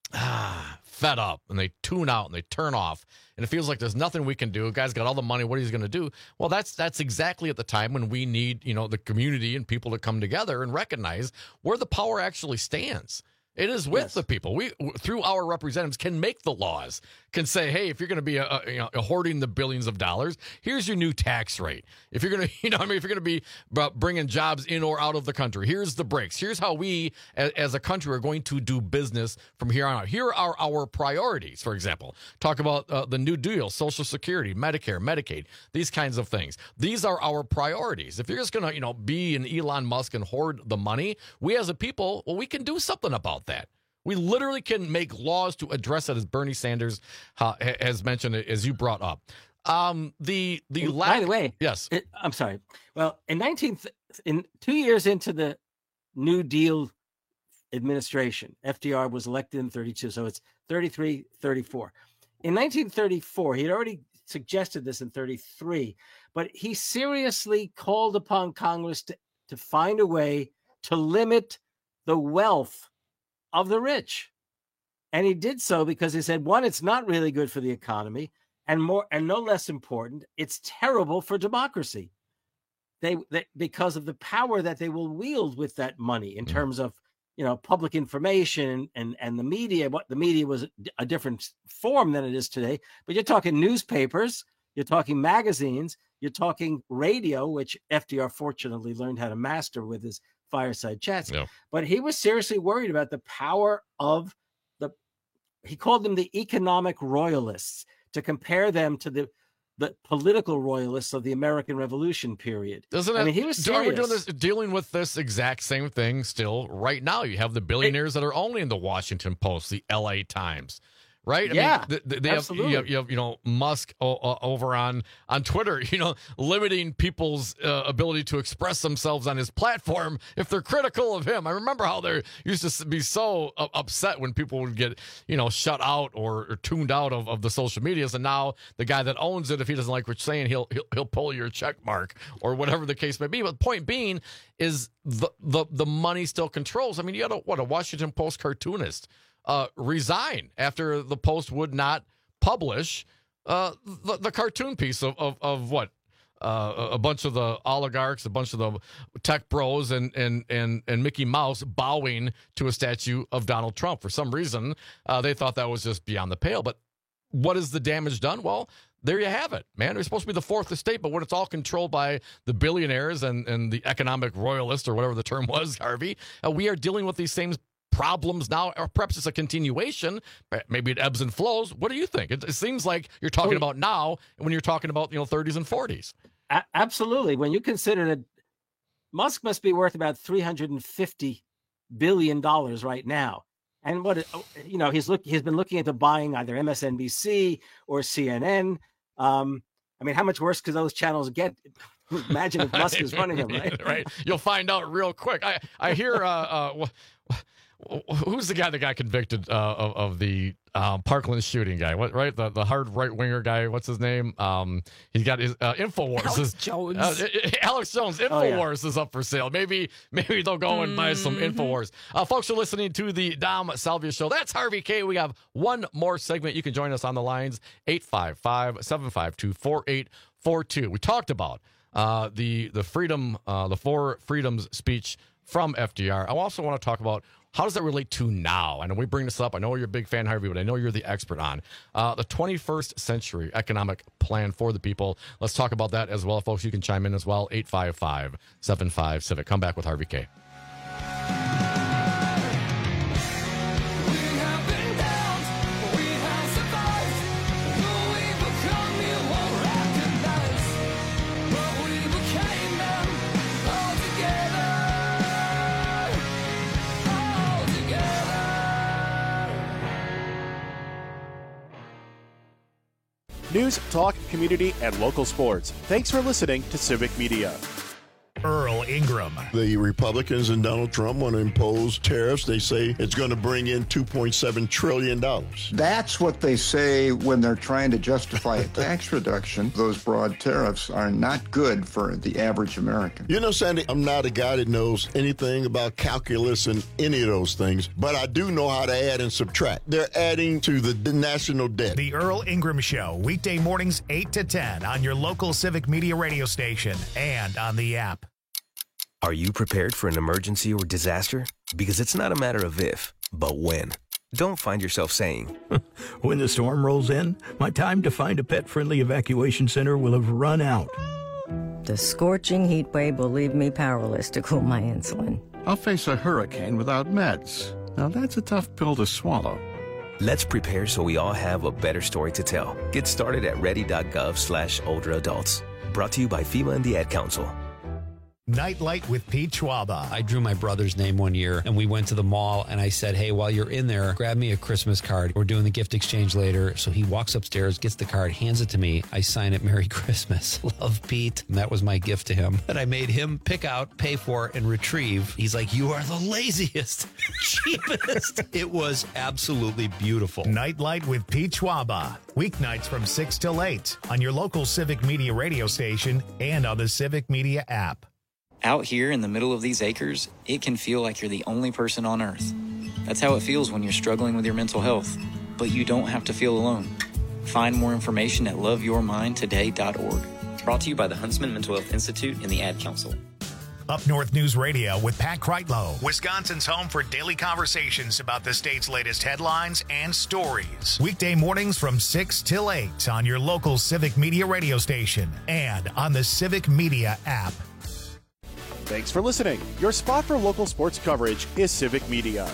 ah, fed up, and they tune out and they turn off, and it feels like there's nothing we can do. A guy's got all the money. What he's going to do? Well, that's that's exactly at the time when we need, you know, the community and people to come together and recognize where the power actually stands. It is with yes. the people. We, through our representatives, can make the laws, can say, hey, if you're going to be a, a, you know, hoarding the billions of dollars, here's your new tax rate. If you're going to, you know, I mean, if you're going to be bringing jobs in or out of the country, here's the breaks. Here's how we, as, as a country, are going to do business from here on out. Here are our priorities, for example. Talk about uh, the New Deal, Social Security, Medicare, Medicaid, these kinds of things. These are our priorities. If you're just going to, you know, be an Elon Musk and hoard the money, we as a people, well, we can do something about that. We literally can make laws to address it, as Bernie Sanders uh, has mentioned, as you brought up. Um, the the and lack, by the way, yes, it, I'm sorry. Well, in nineteen, in two years into the New Deal administration, F D R was elected in thirty-two, so it's thirty-three, thirty-four. In nineteen thirty-four, he had already suggested this in thirty-three, but he seriously called upon Congress to, to find a way to limit the wealth of the rich. And he did so because he said, one, it's not really good for the economy, and more and no less important, it's terrible for democracy. They, they because of the power that they will wield with that money in terms of, you know, public information and and the media. What the media was a different form than it is today. But you're talking newspapers, you're talking magazines, you're talking radio, which F D R fortunately learned how to master with his fireside chats. Yeah. But he was seriously worried about the power of the, he called them the economic royalists, to compare them to the the political royalists of the American Revolution period. Doesn't it? I mean, he was serious. Are we doing this, dealing with this exact same thing still right now? You have the billionaires it, that are only in the Washington Post, the L A Times. Right? I yeah, mean, they, they have, you have, you have, you know, Musk o- o- over on, on Twitter, you know, limiting people's uh, ability to express themselves on his platform if they're critical of him. I remember how they used to be so uh, upset when people would get, you know, shut out or, or tuned out of, of the social medias. And now the guy that owns it, if he doesn't like what you're saying, he'll, he'll, he'll pull your check mark or whatever the case may be. But the point being is the, the, the money still controls. I mean, you had a, what, a Washington Post cartoonist Uh, resign after the Post would not publish uh, the, the cartoon piece of, of, of what? Uh, a bunch of the oligarchs, a bunch of the tech bros, and, and, and, and Mickey Mouse bowing to a statue of Donald Trump. For some reason, uh, they thought that was just beyond the pale. But what is the damage done? Well, there you have it, man. They're supposed to be the fourth estate, but when it's all controlled by the billionaires and, and the economic royalists, or whatever the term was, Harvey, uh, we are dealing with these same problems now, or perhaps it's a continuation. Maybe it ebbs and flows. What do you think? It, it seems like you're talking about now when you're talking about, you know, thirties and forties. A- absolutely. When you consider that Musk must be worth about three hundred fifty billion dollars right now. And what, you know, he's look, he's been looking into buying either M S N B C or C N N. Um, I mean, how much worse could those channels get? Imagine if Musk is running them, right? Right. You'll find out real quick. I, I hear, uh, uh, who's the guy that got convicted uh, of, of the um, Parkland shooting guy? What, right? The the hard right winger guy. What's his name? Um, he's got his uh, Infowars. Alex is, Jones. Uh, Alex Jones. Infowars oh, yeah. is up for sale. Maybe maybe they'll go and buy some Mm-hmm. Infowars. Uh, folks are listening to the Dom Salvia Show. That's Harvey K. We have one more segment. You can join us on the lines eight five five, seven five two, four eight four two. We talked about uh, the the freedom, uh, the four freedoms speech from F D R. I also want to talk about how does that relate to now? I know we bring this up. I know you're a big fan, Harvey, but I know you're the expert on uh, the twenty-first century economic plan for the people. Let's talk about that as well, folks. You can chime in as well. eight five five, seven five, civic. Come back with Harvey K. News, talk, community, and local sports. Thanks for listening to Civic Media. Earl Ingram. The Republicans and Donald Trump want to impose tariffs. They say it's going to bring in two point seven trillion dollars. That's what they say when they're trying to justify a tax reduction. Those broad tariffs are not good for the average American. You know, Sandy, I'm not a guy that knows anything about calculus and any of those things, but I do know how to add and subtract. They're adding to the national debt. The Earl Ingram Show, weekday mornings eight to ten on your local Civic Media radio station and on the app. Are you prepared for an emergency or disaster? Because it's not a matter of if, but when. Don't find yourself saying, when the storm rolls in, my time to find a pet-friendly evacuation center will have run out. The scorching heat wave will leave me powerless to cool my insulin. I'll face a hurricane without meds. Now that's a tough pill to swallow. Let's prepare so we all have a better story to tell. Get started at ready.gov slash older adults. Brought to you by FEMA and the Ad Council. Nightlight with Pete Schwaba. I drew my brother's name one year, and we went to the mall, and I said, hey, while you're in there, grab me a Christmas card. We're doing the gift exchange later. So he walks upstairs, gets the card, hands it to me. I sign it, Merry Christmas. Love, Pete. And that was my gift to him that I made him pick out, pay for, and retrieve. He's like, you are the laziest, cheapest. It was absolutely beautiful. Nightlight with Pete Schwaba. Weeknights from six till eight on your local Civic Media radio station and on the Civic Media app. Out here in the middle of these acres, it can feel like you're the only person on Earth. That's how it feels when you're struggling with your mental health. But you don't have to feel alone. Find more information at love your mind today dot org. Brought to you by the Huntsman Mental Health Institute and the Ad Council. Up North News Radio with Pat Kreitlow, Wisconsin's home for daily conversations about the state's latest headlines and stories. Weekday mornings from six till eight on your local Civic Media radio station and on the Civic Media app. Thanks for listening. Your spot for local sports coverage is Civic Media.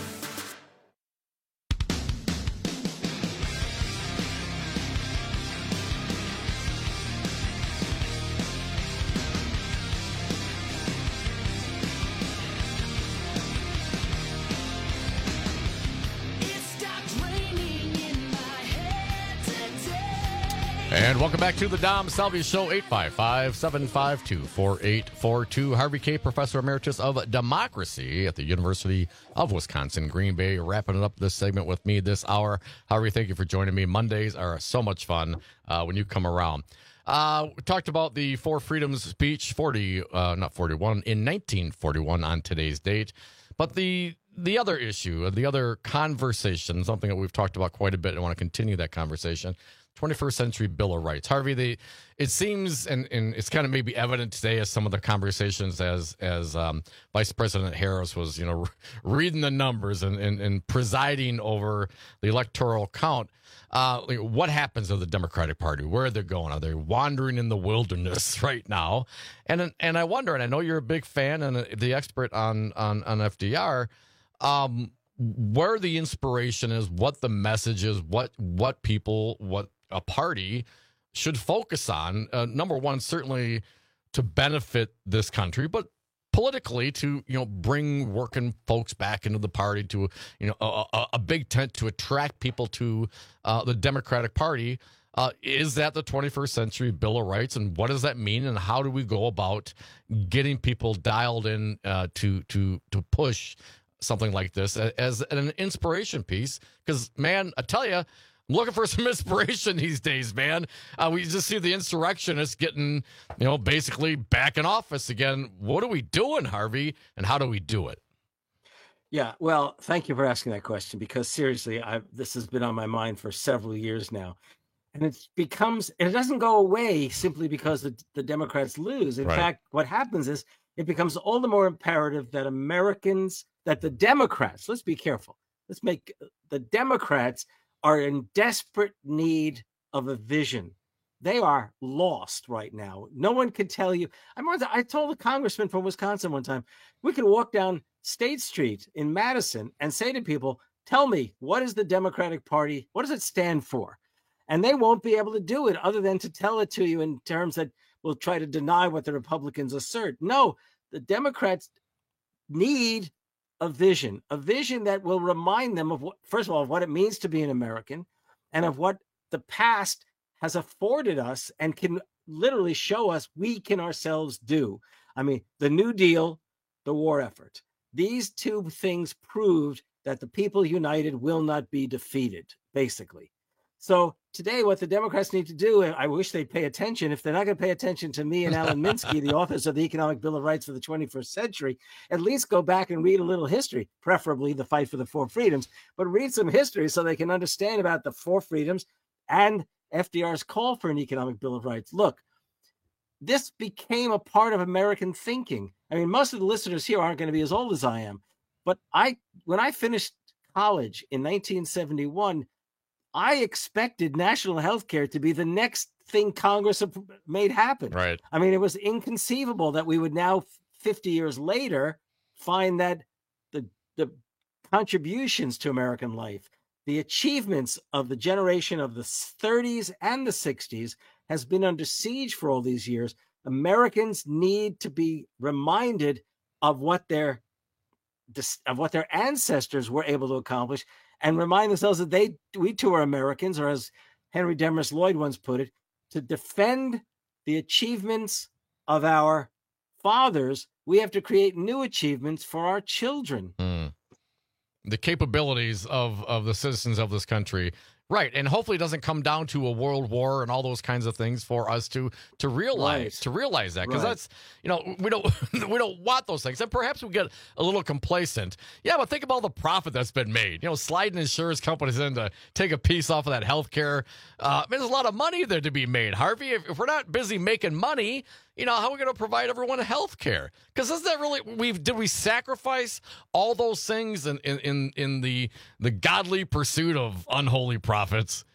And welcome back to the Dom Salvia Show, eight five five, seven five two, four eight four two. Harvey Kaye, Professor Emeritus of Democracy at the University of Wisconsin, Green Bay, wrapping up this segment with me this hour. Harvey, thank you for joining me. Mondays are so much fun uh, when you come around. Uh, we talked about the Four Freedoms speech, forty, uh, not forty-one, in nineteen forty-one on today's date. But the the other issue, the other conversation, something that we've talked about quite a bit, and I want to continue that conversation, twenty-first century Bill of Rights. Harvey, the, it seems, and, and it's kind of maybe evident today as some of the conversations as as um, Vice President Harris was, you know, reading the numbers and, and, and presiding over the electoral count. Uh, like, what happens to the Democratic Party? Where are they going? Are they wandering in the wilderness right now? And and I wonder, and I know you're a big fan and the expert on on, on F D R, um, where the inspiration is, what the message is, what what people, what a party should focus on. Uh, number one, certainly to benefit this country, but politically to, you know, bring working folks back into the party, to, you know, a, a, a big tent to attract people to uh, the Democratic Party. Uh, is that the twenty-first century Bill of Rights, and what does that mean, and how do we go about getting people dialed in uh, to to to push something like this as an inspiration piece? Because, man, I tell you, I'm looking for some inspiration these days, man. Uh, we just see the insurrectionists getting, you know, basically back in office again. What are we doing, Harvey, and how do we do it? Yeah, well, thank you for asking that question, because seriously, I this has been on my mind for several years now. And it becomes, it doesn't go away simply because the, the Democrats lose. In Right. fact, what happens is it becomes all the more imperative that Americans, that the Democrats, let's be careful. Let's make the Democrats are in desperate need of a vision. They are lost right now. No one can tell you. I remember I told a congressman from Wisconsin one time, we could walk down State Street in Madison and say to people, tell me, what is the Democratic Party? What does it stand for? And they won't be able to do it other than to tell it to you in terms that will try to deny what the Republicans assert. No, the Democrats need a vision, a vision that will remind them of what, first of all, of what it means to be an American and of what the past has afforded us and can literally show us we can ourselves do. I mean, the New Deal, the war effort. These two things proved that the people united will not be defeated, basically. So today, what the Democrats need to do, and I wish they'd pay attention, if they're not going to pay attention to me and Alan Minsky, the authors of the Economic Bill of Rights for the twenty-first century, at least go back and read a little history, preferably the fight for the four freedoms, but read some history so they can understand about the four freedoms and F D R's call for an Economic Bill of Rights. Look, this became a part of American thinking. I mean, most of the listeners here aren't going to be as old as I am, but I, when I finished college in nineteen seventy-one, I expected national health care to be the next thing Congress made happen. Right. I mean, it was inconceivable that we would now, fifty years later, find that the the contributions to American life, the achievements of the generation of the thirties and the sixties has been under siege for all these years. Americans need to be reminded of what their of what their ancestors were able to accomplish, and remind themselves that they we too are Americans, or as Henry Demarest Lloyd once put it, to defend the achievements of our fathers, we have to create new achievements for our children. Mm. The capabilities of, of the citizens of this country. Right. And hopefully it doesn't come down to a world war and all those kinds of things for us to to realize Right. to realize that. Because Right. that's, you know, we don't we don't want those things. And perhaps we get a little complacent. Yeah, but think about the profit that's been made. You know, sliding insurance companies in to take a piece off of that health care. Uh, there's a lot of money there to be made. Harvey, if, if we're not busy making money, you know, how are we going to provide everyone health care? Because isn't that really, we've, did we sacrifice all those things in, in, in, in the, the godly pursuit of unholy profits?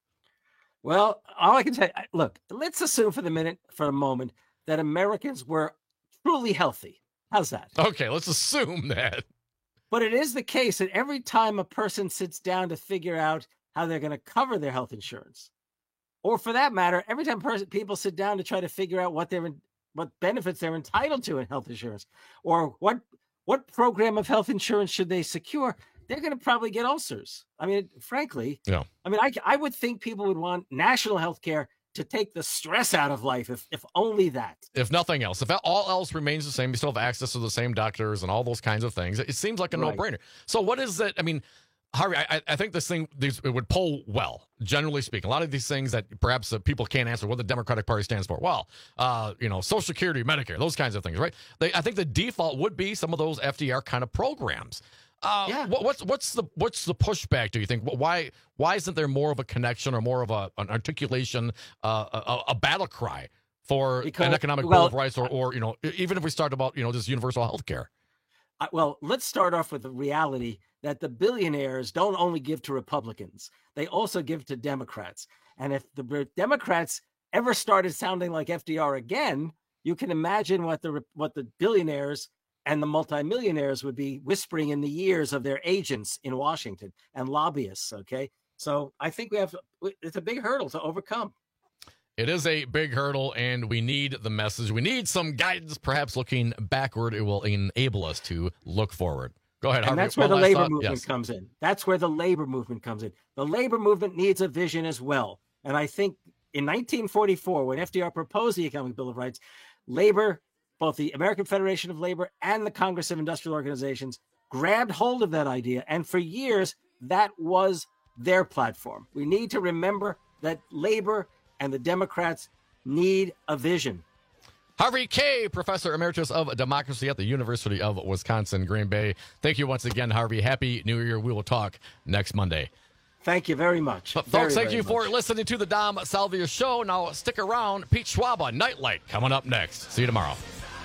Well, all I can say, look, let's assume for the minute, for a moment, that Americans were truly healthy. How's that? Okay, let's assume that. But it is the case that every time a person sits down to figure out how they're going to cover their health insurance, or for that matter, every time person, people sit down to try to figure out what they're what benefits they're entitled to in health insurance, or what what program of health insurance should they secure, they're going to probably get ulcers. I mean, frankly, yeah. I mean, I, I would think people would want national health care to take the stress out of life, if, if only that. If nothing else, if all else remains the same, you still have access to the same doctors and all those kinds of things. It seems like a Right. no-brainer. So what is it? I mean, Harvey, I, I think this thing these, it would poll well, generally speaking. A lot of these things that perhaps uh, people can't answer what the Democratic Party stands for. Well, uh, you know, Social Security, Medicare, those kinds of things, right? They, I think the default would be some of those F D R kind of programs. Uh, Yeah. what, what's what's the what's the pushback? Do you think? Why why isn't there more of a connection or more of a an articulation, uh, a, a battle cry for Because- an economic well, bill of rights, or or you know, even if we start about you know just universal health care? Uh, well, let's start off with the reality that the billionaires don't only give to Republicans, they also give to Democrats. And if the Re- Democrats ever started sounding like F D R again, you can imagine what the re- what the billionaires and the multimillionaires would be whispering in the ears of their agents in Washington and lobbyists. Okay, so I think we have it's a big hurdle to overcome. It is a big hurdle, and we need the message. We need some guidance. Perhaps looking backward, it will enable us to look forward. Go ahead, Harvey. And that's where One the last labor thought? movement Yes. comes in. That's where the labor movement comes in. The labor movement needs a vision as well. And I think in nineteen forty-four, when F D R proposed the Economic Bill of Rights, labor, both the American Federation of Labor and the Congress of Industrial Organizations, grabbed hold of that idea. And for years, that was their platform. We need to remember that labor and the Democrats need a vision. Harvey Kaye, Professor Emeritus of Democracy at the University of Wisconsin, Green Bay. Thank you once again, Harvey. Happy New Year. We will talk next Monday. Thank you very much. But Very, folks, thank very you for much. listening to the Dom Salvia Show. Now stick around. Pete Schwaba, Nightlight, coming up next. See you tomorrow.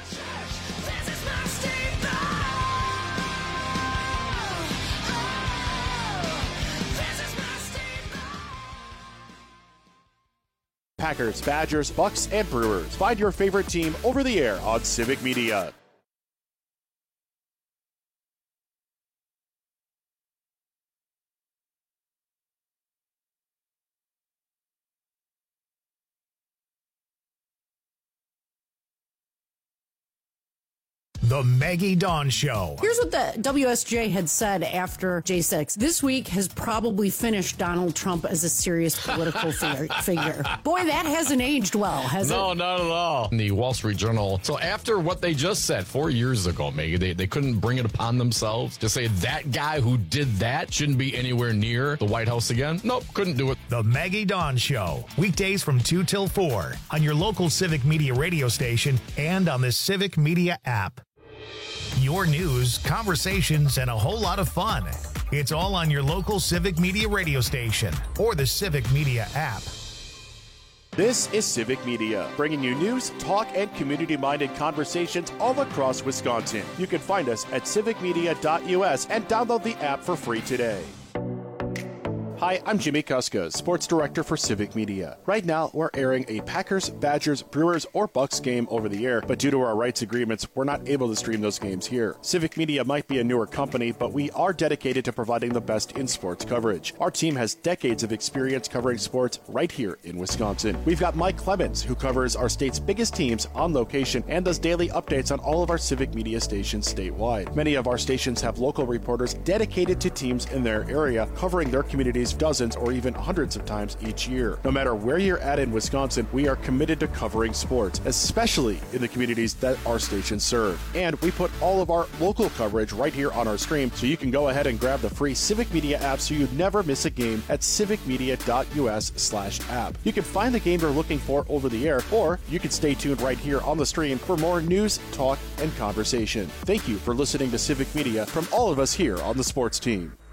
Packers, Badgers, Bucks, and Brewers. Find your favorite team over the air on Civic Media. The Maggie Dawn Show. Here's what the W S J had said after J six. This week has probably finished Donald Trump as a serious political figure. figure. Boy, that hasn't aged well, has no, it? No, not at all. In the Wall Street Journal. So after what they just said four years ago, Maggie, they, they couldn't bring it upon themselves to say that guy who did that shouldn't be anywhere near the White House again. Nope, couldn't do it. The Maggie Dawn Show. Weekdays from two till four on your local Civic Media radio station and on the Civic Media app. Your news, conversations, and a whole lot of fun. It's all on your local Civic Media radio station or the Civic Media app. This is Civic Media, bringing you news, talk, and community-minded conversations all across Wisconsin. You can find us at civic media dot U S and download the app for free today. Hi, I'm Jimmy Kuska, Sports Director for Civic Media. Right now, we're airing a Packers, Badgers, Brewers, or Bucks game over the air, but due to our rights agreements, we're not able to stream those games here. Civic Media might be a newer company, but we are dedicated to providing the best in sports coverage. Our team has decades of experience covering sports right here in Wisconsin. We've got Mike Clemens, who covers our state's biggest teams on location and does daily updates on all of our Civic Media stations statewide. Many of our stations have local reporters dedicated to teams in their area, covering their communities dozens or even hundreds of times each year. No matter where you're at in Wisconsin, we are committed to covering sports, especially in the communities that our stations serve. And we put all of our local coverage right here on our stream, so you can go ahead and grab the free Civic Media app so you never miss a game at civic media dot U S slash app. You can find the game you're looking for over the air, or you can stay tuned right here on the stream for more news, talk, and conversation. Thank you for listening to Civic Media from all of us here on the sports team.